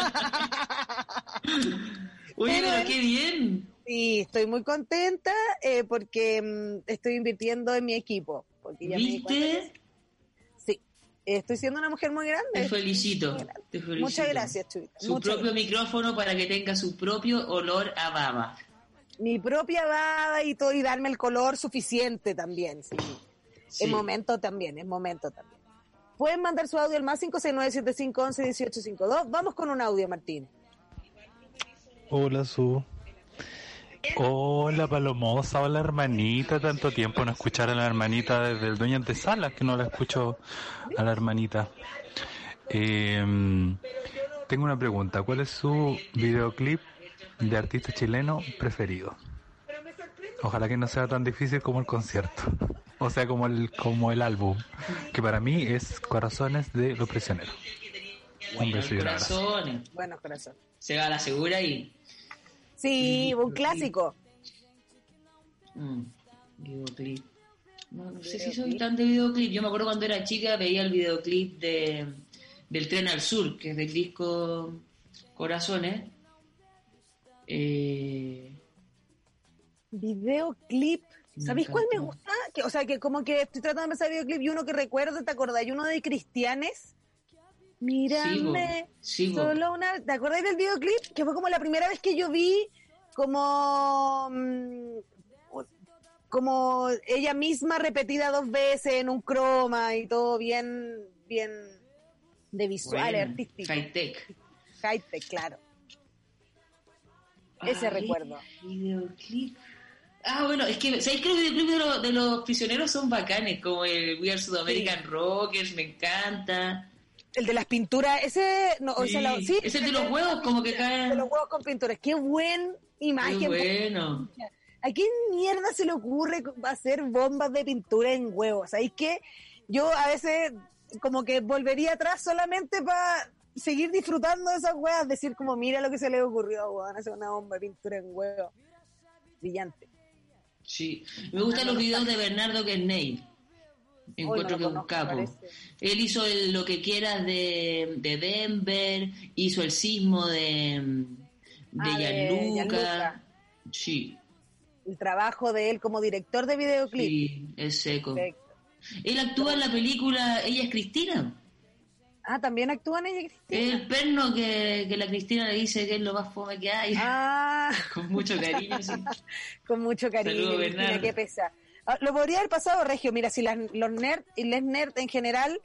Oye, Pero pero qué bien. Sí, estoy muy contenta porque estoy invirtiendo en mi equipo. Porque ya me di cuenta ¿Viste? sí, estoy siendo una mujer muy grande. Te felicito. Te felicito. Muchas gracias, Chuita. Su Muchas propio gracias. micrófono para que tenga su propio olor a baba. Mi propia baba y todo, y darme el color suficiente también. Sí. Sí. Es momento también. Pueden mandar su audio al más 569-7511-1852. Vamos con un audio, Martín. Hola, Su. Hola, Palomosa. Hola, hermanita. Tanto tiempo no escuchar a la hermanita desde el dueño de Salas, que no la escucho a la hermanita. Tengo una pregunta. ¿Cuál es su videoclip de artista chileno preferido? Ojalá que no sea tan difícil como el concierto. O sea, como el álbum. Que para mí es Corazones de los Prisioneros. Un beso y un abrazo. Corazones. Buenos corazones. Se va a la segura y... Sí, un clásico. Videoclip. No sé si soy tan de videoclip. Yo me acuerdo cuando era chica veía el videoclip del Tren al Sur, que es del disco Corazones. Videoclip. Me ¿Sabéis cuál me encantó. gusta? Que como que estoy tratando de pensar videoclip y uno que recuerdo, ¿te acordás? Y uno de Cristianes. Mírame. Sí, bo. Solo una. ¿Te acordás del videoclip? Que fue como la primera vez que yo vi como ella misma repetida 2 veces en un croma y todo bien de visuales, Bueno, artísticos. high tech. High-tech, claro. Ese recuerdo. Videoclip. Bueno, es que, ¿sabéis que los videoclips de los prisioneros son bacanes? Como el We Are South American Rockers, me encanta. El de las pinturas, ese... No, Sí, ese de los huevos, como que caen. De los huevos con pinturas. Qué buen imagen. Qué bueno. ¿A qué mierda se le ocurre hacer bombas de pintura en huevos? ¿Sabéis qué? Yo a veces como que volvería atrás solamente para seguir disfrutando de esas huevas, decir como, mira lo que se le ocurrió, weón, hacer una bomba de pintura en huevos. Brillante. Sí, me gustan los videos de Bernardo Kerney. Encuentro que es un capo. Él hizo Lo que quieras de Denver, hizo el sismo de Gianluca. Sí. El trabajo de él como director de videoclip. Sí, es seco. Perfecto. Él actúa en la película Ella es Cristina. ¿También actúa en Ella es Cristina? El perno que la Cristina le dice que es lo más fome que hay. Con mucho cariño, sí. Con mucho cariño. Saludos, Cristina, Bernardo. qué pesa. Lo podría haber pasado, Regio. Mira, si los nerds y les nerds en general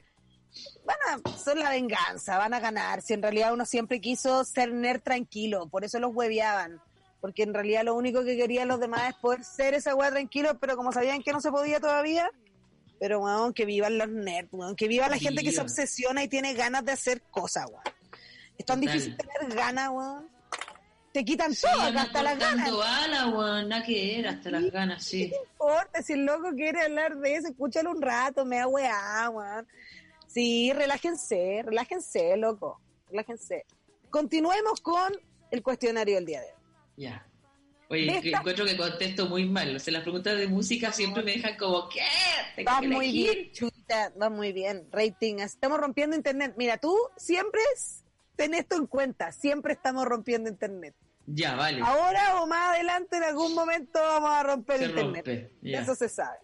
son la venganza, van a ganar. Si en realidad uno siempre quiso ser nerd tranquilo, por eso los hueveaban. Porque en realidad lo único que querían los demás es poder ser esa hueá tranquilo, pero como sabían que no se podía todavía, pero weón, que vivan los nerds, weón, que viva la gente que se obsesiona y tiene ganas de hacer cosas, weón. Es tan difícil tener ganas, weón. Te quitan todo, acá, hasta las ganas. Bala, weón, nada que ver, hasta las ganas, sí. ¿Qué te importa? Si el loco quiere hablar de eso, escúchalo un rato, me da weá, weón. Sí, relájense, loco, relájense. Continuemos con el cuestionario del día de hoy. Ya. Oye, encuentro que contesto muy mal. O sea, las preguntas de música siempre me dejan como, ¿qué? Va muy bien, Chuita, va muy bien. Rating, estamos rompiendo internet. Mira, tú siempre ten esto en cuenta, siempre estamos rompiendo internet. Ya, vale. Ahora o más adelante, en algún momento, vamos a romper internet. Ya. Eso se sabe.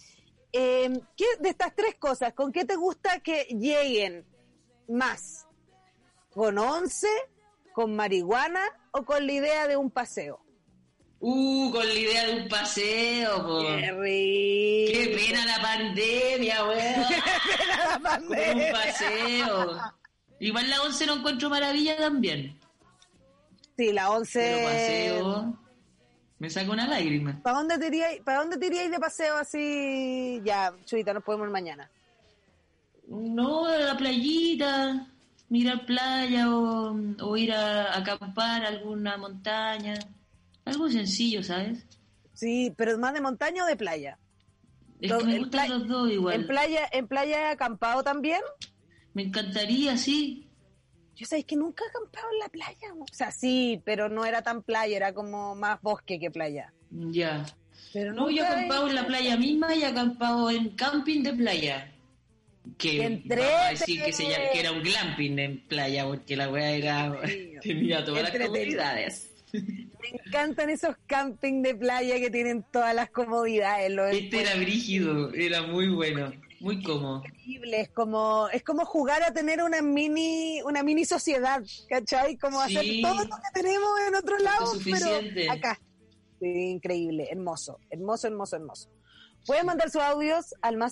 ¿Qué de estas tres cosas, con qué te gusta que lleguen más? ¿Con 11, con marihuana o con la idea de un paseo? Con la idea de un paseo, po. ¡Qué rico! ¡Qué pena la pandemia, weón! ¡Qué pena la pandemia! Con un paseo. Igual la 11 lo encuentro maravilla también. Sí, la 11... Pero paseo... Me saca una lágrima. ¿Para dónde te iríais de paseo así? Ya, Chuita, nos podemos ir mañana. No, a la playita, mirar playa o ir a acampar a alguna montaña. Algo sencillo, ¿sabes? Sí, pero más de montaña o de playa. Es que me gustan los dos igual. ¿En playa he acampado también? Me encantaría, sí. Yo sabéis que nunca he acampado en la playa. O sea, sí, pero no era tan playa, era como más bosque que playa. Ya. Pero no, yo he acampado en la playa misma y he acampado en camping de playa. Que vamos a decir que era un glamping en playa, porque la weá tenía todas las comodidades. Me encantan esos camping de playa que tienen todas las comodidades. Era brígido, era muy bueno, muy cómodo. Increíble, es como jugar a tener una mini sociedad, ¿cachai? Como hacer todo lo que tenemos en otro lado, pero acá. Sí, increíble, hermoso. Pueden mandar sus audios al más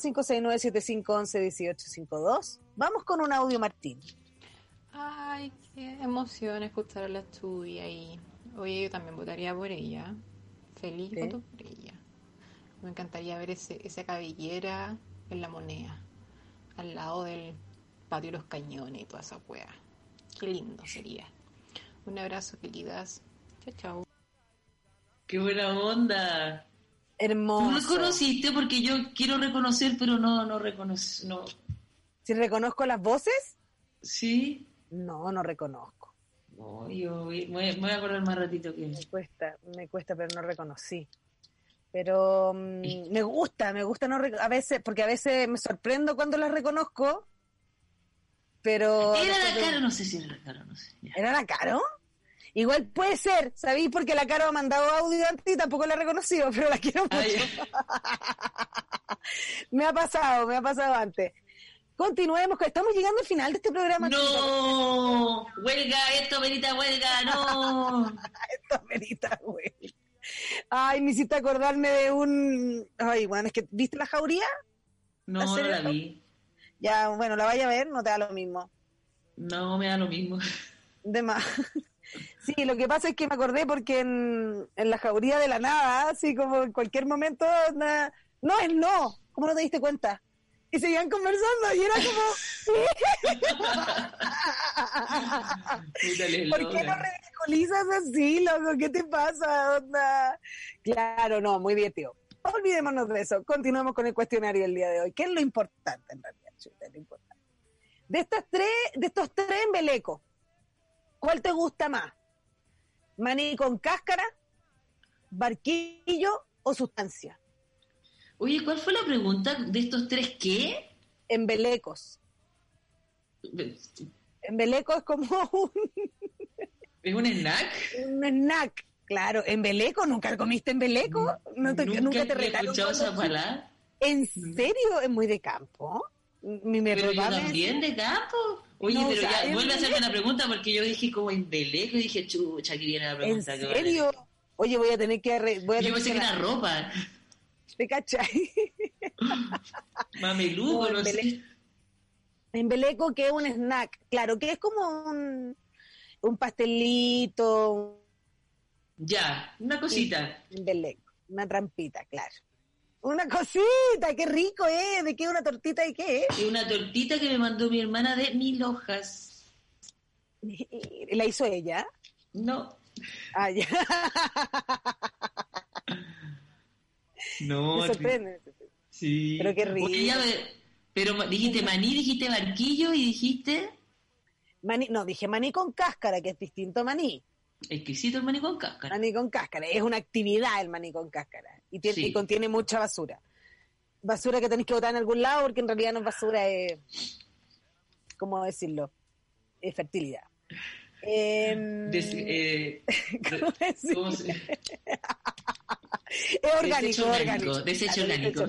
569-7511-1852. Vamos con un audio, Martín. Ay, qué emoción escuchar a la Chuy ahí. Oye, yo también votaría por ella. Feliz voto por ella. Me encantaría ver esa cabellera en La Moneda, al lado del patio de los cañones y toda esa hueá. Qué lindo sería. Un abrazo, queridas. Chao, chao. ¡Qué buena onda! Hermoso. ¿Tú reconociste? Porque yo quiero reconocer, pero no reconozco. No. ¿Si reconozco las voces? Sí. No reconozco. No, yo me voy a acordar más ratito que... Me cuesta, pero no reconocí. Pero me gusta a veces, porque a veces me sorprendo cuando las reconozco, pero... ¿Era la Caro? No sé si era la Caro, no sé. Ya. ¿Era la Caro? Igual puede ser, ¿sabéis? Porque la Caro ha mandado audio antes y tampoco la he reconocido, pero la quiero mucho. Me ha pasado antes. Continuemos, estamos llegando al final de este programa. ¡No! ¡Huelga! ¡Esto merita huelga! ¡No! Esto merita huelga. Ay, me hiciste acordarme de un... Ay, bueno, es que... ¿Viste La Jauría? No, no la vi. Ya, bueno, la vaya a ver, no te da lo mismo. No, me da lo mismo. De más. Sí, lo que pasa es que me acordé porque en la jauría de la nada, así como en cualquier momento, no es no, ¿cómo no te diste cuenta? Y seguían conversando y era como... ¿Por qué no ridiculizas así, loco? ¿Qué te pasa, onda? Claro, no, muy divertido. Olvidémonos de eso, continuemos con el cuestionario del día de hoy. ¿Qué es lo importante en realidad? Chuta, lo importante. De estos tres embelecos, ¿cuál te gusta más? ¿Maní con cáscara, barquillo o sustancia? Oye, ¿cuál fue la pregunta de estos tres qué? Embelecos. Embeleco es como ¿Es un snack? un snack. Claro, embeleco, ¿nunca comiste embeleco? ¿Nunca te he escuchado esa palabra. ¿En serio? ¿Es muy de campo? Pero yo también de campo. Oye, No, pero o sea, ya, vuelve a hacerme embeleco. la pregunta porque yo dije como embeleco y dije, chucha, aquí viene la ¿En pregunta. que serio? vale. Oye, voy a tener que... Yo pensé que era ropa. ¿Te cachai? Mameluco, no sé. Embeleco, que es un snack. Claro, que es como un pastelito. Ya, una cosita. Embeleco, una trampita, claro. Una cosita, qué rico es. ¿De qué es una tortita y qué es? Y una tortita que me mandó mi hermana de 1000 hojas. ¿La hizo ella? No. Ah, ya. No. Me sorprende. Sí. Pero qué rico. Oye, ya, pero dijiste maní, dijiste barquillo y dijiste... Maní, no, dije maní con cáscara, que es distinto a maní. Exquisito el maní con cáscara. Maní con cáscara, es una actividad el maní con cáscara. Y Sí. contiene mucha basura. Basura que tenéis que botar en algún lado porque en realidad no es basura, es... ¿Cómo decirlo? Es fertilidad. ¿Cómo ¿Cómo se- Es orgánico, orgánico. Desecho Claro, orgánico.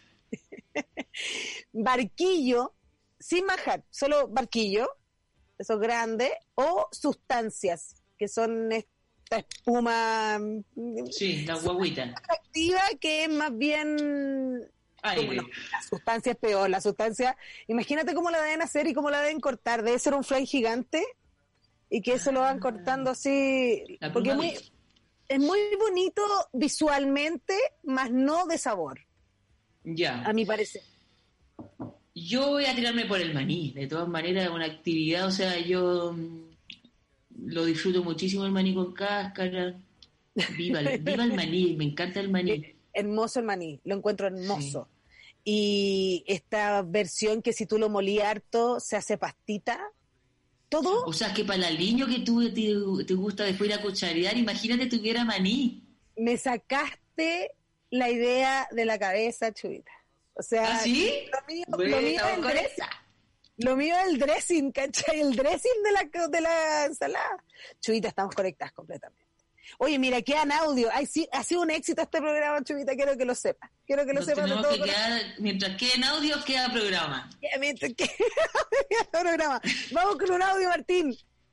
Barquillo, sin majar, solo barquillo, esos grandes, o sustancias, que son esta espuma Sí, la guaguita. activa, que es más bien... Aire. La sustancia es peor, la sustancia... Imagínate cómo la deben hacer y cómo la deben cortar. Debe ser un fly gigante y que eso lo van cortando así... La Porque pluma es muy bonito visualmente, más no de sabor, Ya. a mi parecer. Yo voy a tirarme por el maní. De todas maneras, es una actividad, o sea, yo lo disfruto muchísimo el maní con cáscara. Viva el maní, me encanta el maní. Hermoso el maní, lo encuentro hermoso. Y esta versión que si tú lo molí harto, se hace pastita. Todo. O sea, que para el niño que tú te gusta después ir a cucharear, imagínate tuviera maní. Me sacaste la idea de la cabeza, Chubita. O sea, ¿Ah, sí? lo mío es el dressing. Lo mío es el dressing, ¿cachai? El dressing de la ensalada. Chubita, estamos conectadas completamente. Oye, mira, quedan audio. Ay, sí, ha sido un éxito este programa, Chubita, quiero que lo sepas. Quiero que lo sepas de todo. Mientras queden audios, queda programa. Mientras que programa. Vamos con un audio, Martín.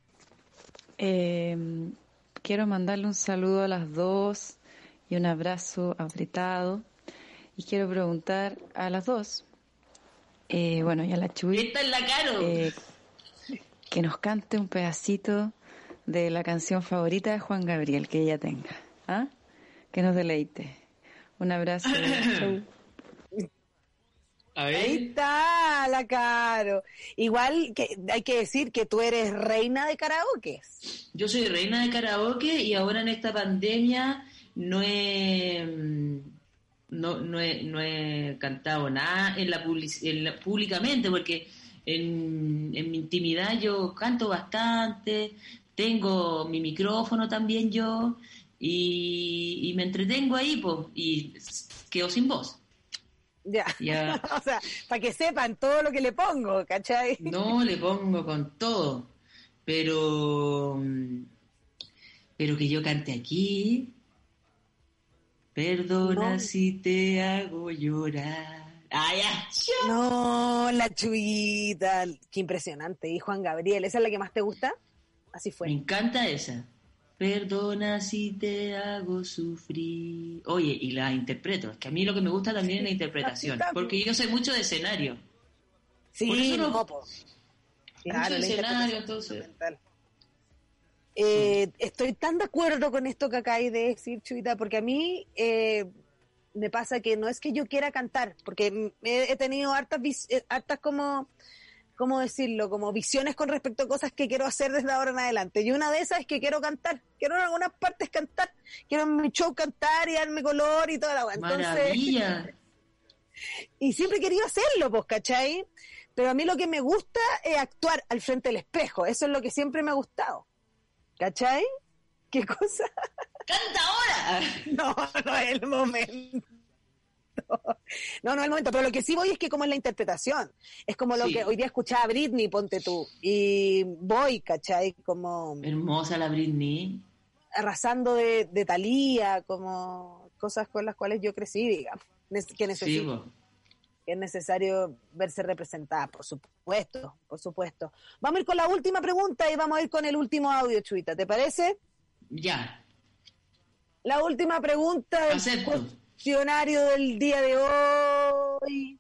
Quiero mandarle un saludo a las dos y un abrazo apretado. Y quiero preguntar a las dos, bueno, y a la Chuy, Esta es la Caro. que nos cante un pedacito de la canción favorita de Juan Gabriel que ella tenga. ¿Ah? Que nos deleite. Un abrazo. Chau. A ver. Ahí está la Caro. Igual que hay que decir que tú eres reina de karaoke. Yo soy reina de karaoke y ahora en esta pandemia no he cantado nada públicamente porque en mi intimidad yo canto bastante, tengo mi micrófono también yo y me entretengo ahí pues, y quedo sin voz. Ya. Ya. O sea, para que sepan todo lo que le pongo, ¿cachai? No, le pongo con todo, pero que yo cante aquí. Perdona No. si te hago llorar. ¡Ay, ya! No, la Chuita. Qué impresionante. Y Juan Gabriel, ¿esa es la que más te gusta? Así Me fue. encanta esa. Perdona si te hago sufrir. Oye, y la interpreto. Es que a mí lo que me gusta también es la interpretación. Porque yo sé mucho de escenario. Sí, Por eso no- no, po. Claro, mucho de la escenario, interpretación entonces. fundamental. Estoy tan de acuerdo con esto que acabáis de decir, Chuita, porque a mí me pasa que no es que yo quiera cantar, porque he tenido hartas como, ¿cómo decirlo? Como visiones con respecto a cosas que quiero hacer desde ahora en adelante. Y una de esas es que quiero cantar. Quiero en algunas partes cantar. Quiero en mi show cantar y darme color y toda la weá. ¡Maravilla! Y siempre he querido hacerlo, pues, ¿cachai? Pero a mí lo que me gusta es actuar al frente del espejo. Eso es lo que siempre me ha gustado. ¿Cachai? ¿Qué cosa? ¡Canta ahora! No es el momento. No es el momento, pero lo que sí voy es que como es la interpretación, es como lo que hoy día escuchaba a Britney, ponte tú, y voy, ¿cachai? Como hermosa la Britney, arrasando de Thalía, como cosas con las cuales yo crecí, digamos, que necesito, que es necesario verse representada, por supuesto. Vamos a ir con la última pregunta y vamos a ir con el último audio, Chuita, ¿te parece? Ya. La última pregunta del cuestionario del día de hoy.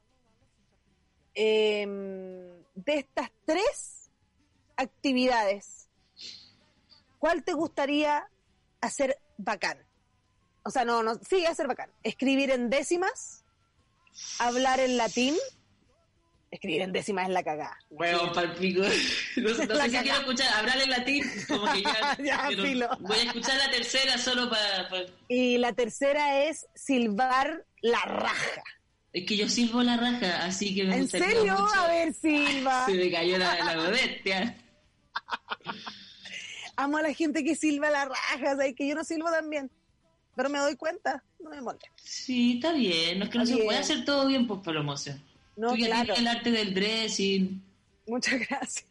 De estas 3 actividades, ¿cuál te gustaría hacer bacán? O sea, sí, hacer bacán. Escribir en décimas, hablar en latín. Escribir en décimas es la cagada. Huevo, palpico. No sé si quiero escuchar, hablar en latín, como que ya filo. Voy a escuchar la tercera solo para... Y la tercera es silbar la raja. Es que yo silbo la raja, así que me gustaría ¿En serio? mucho. A ver, silba. Se me cayó la modestia. Amo a la gente que silba la raja, ¿sabes? Que yo no silbo tan bien. Pero me doy cuenta, no me molesta. Sí, está bien. No es que no se puede hacer todo bien por promoción. No, tú ya claro. tienes el arte del dressing. Muchas gracias.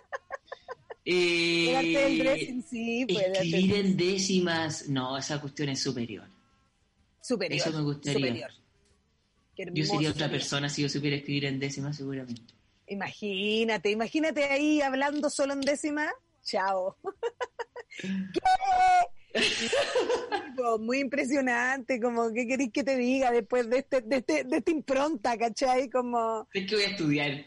El arte del dressing, sí. Pues, escribir en décimas, no, esa cuestión es superior. Superior. Eso me gustaría. Superior. Yo sería otra persona si yo supiera escribir en décimas, seguramente. Imagínate ahí hablando solo en décimas. Chao. ¿Qué? Muy impresionante, como ¿qué querés que te diga después de esta impronta, ¿cachai? Como es que voy a estudiar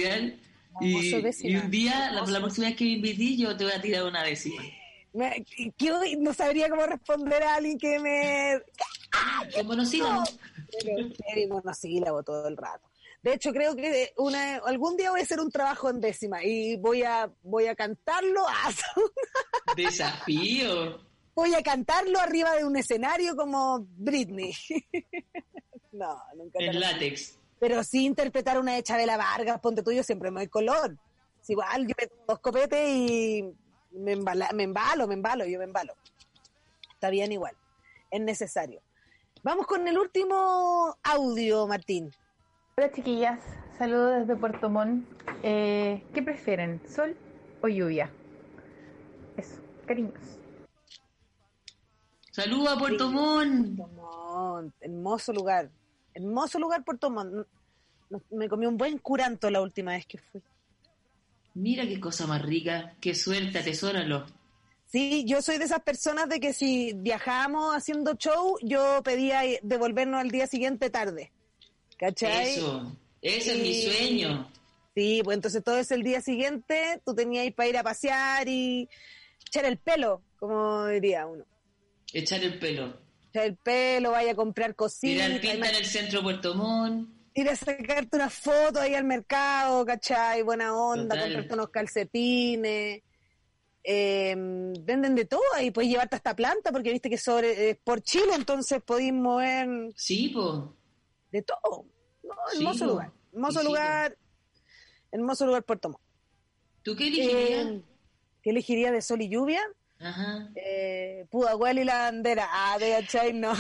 y un día, la próxima vez que me invití, yo te voy a tirar una décima. No sabría cómo responder a alguien que me... ¿Qué monosílabo? Pero monosílabo todo el rato. De hecho, creo que algún día voy a hacer un trabajo en décima y voy a cantarlo ¡Desafío! Voy a cantarlo arriba de un escenario como Britney. No, nunca. En látex. Pero sí interpretar una de Chabela Vargas, ponte tú, yo siempre me doy color. Es igual, yo me tomo 2 copetes y me embalo. Está bien igual, es necesario. Vamos con el último audio, Martín. Hola chiquillas, saludos desde Puerto Montt. ¿Qué prefieren, sol o lluvia? Eso, cariños. ¡Saludos a Puerto Montt! Hermoso lugar Puerto Montt. Me comí un buen curanto la última vez que fui. Mira qué cosa más rica, qué suerte, atesóralo. Sí, yo soy de esas personas de que si viajamos haciendo show, yo pedía devolvernos al día siguiente tarde. ¿Cachai? Eso es mi sueño. Sí, pues entonces todo es el día siguiente, tú tenías para ir a pasear y echar el pelo, como diría uno. Echar el pelo, vaya a comprar cositas. Tirar pinta en el centro de Puerto Montt. Ir a sacarte una foto ahí al mercado, ¿cachai? Buena onda, Total. comprarte unos calcetines. Venden de todo ahí, puedes llevarte hasta planta, porque viste que por Chile, entonces podéis mover... Sí, po. De todo. No, Sí, hermoso po. lugar. Hermoso Sí, lugar. Hermoso lugar Puerto Montt. ¿Tú qué elegirías? ¿Qué elegiría de sol y lluvia? Ajá. Pudahuel y la bandera. De ¿cachai? No.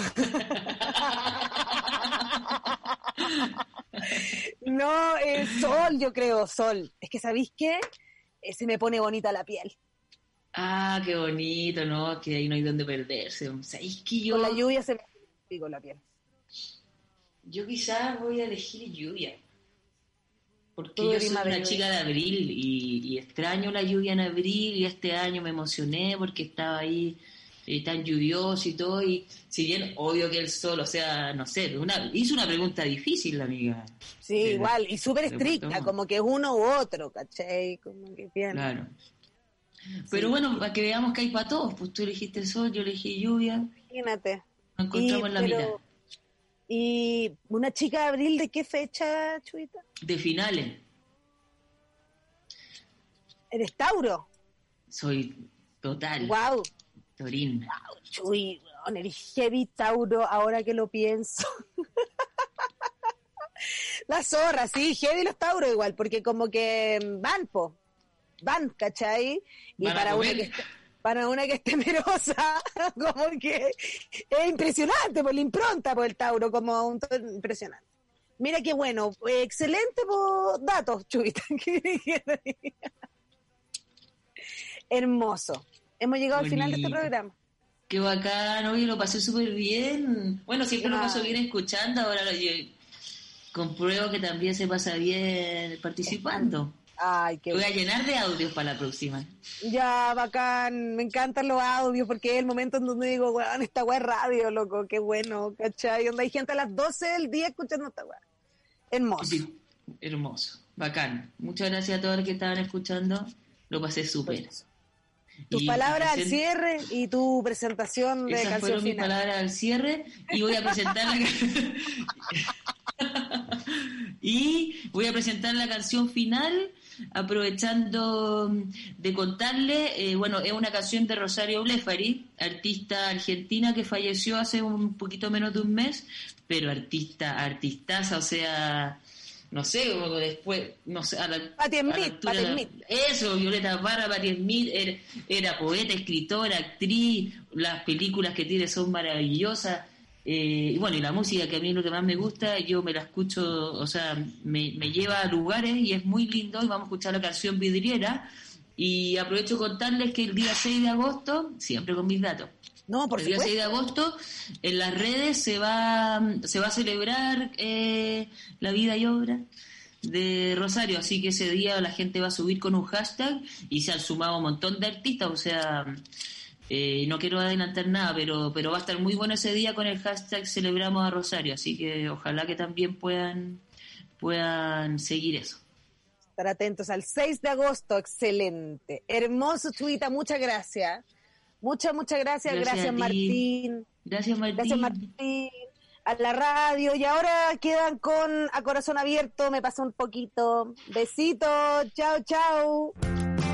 No, sol, yo creo, sol. Es que, ¿sabéis qué? Se me pone bonita la piel. Ah, qué bonito, ¿no? Que ahí no hay donde perderse. ¿Sabéis que yo...? Con la lluvia se me pico la piel. Yo quizás voy a elegir lluvia. Porque Tú yo eres soy más de una lluvia. chica de abril y extraño la lluvia en abril, y este año me emocioné porque estaba ahí tan lluvioso y todo, y si bien obvio que el sol, o sea, no sé, hizo una pregunta difícil la amiga. Sí, igual, y súper de estricta, Puerto Montt. como que es uno u otro, ¿cachai? Como que bien. Claro. Pero bueno, para que veamos que hay para todos, pues tú elegiste sol, yo elegí lluvia. Imagínate. Nos encontramos en la mitad. ¿Y una chica de abril de qué fecha, Chuita? De finales. ¿Eres Tauro? Soy total. Wow. Torín. Wow, Chuy, weón, eres heavy Tauro, ahora que lo pienso. La zorra, sí, heavy los Tauros igual, porque como que van, ¿cachai? Y para una que es temerosa, como que es impresionante por la impronta por el Tauro, como un impresionante. Mira qué bueno, excelente por datos, Chuita. Hermoso. Hemos llegado al final de este programa. Qué bacán, hoy lo pasé súper bien. Bueno, siempre lo paso bien escuchando, ahora yo compruebo que también se pasa bien participando. Ay, qué Voy a llenar de audios para la próxima. Ya, bacán, me encantan los audios porque es el momento en donde digo, weón, esta weá es radio, loco, qué bueno, ¿cachai? Donde hay gente a las 12 del día escuchando esta weá. Hermoso. Sí, hermoso, bacán. Muchas gracias a todos los que estaban escuchando, lo pasé súper. Tus palabras al cierre y tu presentación de esas canción fueron final. mis palabras al cierre y voy a presentar la canción final, aprovechando de contarle, bueno, es una canción de Rosario Blefari, artista argentina que falleció hace un poquito menos de un mes, pero artistaza, o sea, no sé, después, no sé, Patti Smith. Eso, Violeta Parra, Patti Smith, era poeta, escritora, actriz, las películas que tiene son maravillosas, y bueno, y la música, que a mí es lo que más me gusta, yo me la escucho, o sea, me lleva a lugares y es muy lindo, y vamos a escuchar la canción Vidriera, y aprovecho contarles que el día 6 de agosto, siempre con mis datos, no, por el día 6 de agosto, en las redes se va a celebrar la vida y obra de Rosario, así que ese día la gente va a subir con un hashtag y se han sumado un montón de artistas, o sea, no quiero adelantar nada, pero va a estar muy bueno ese día con el hashtag Celebramos a Rosario, así que ojalá que también puedan seguir eso. Estar atentos al 6 de agosto, excelente. Hermoso, Chuita, muchas gracias. Muchas gracias. Gracias, Martín. Gracias, Martín. A la radio. Y ahora quedan con A Corazón Abierto. Me pasó un poquito. Besitos. Chao.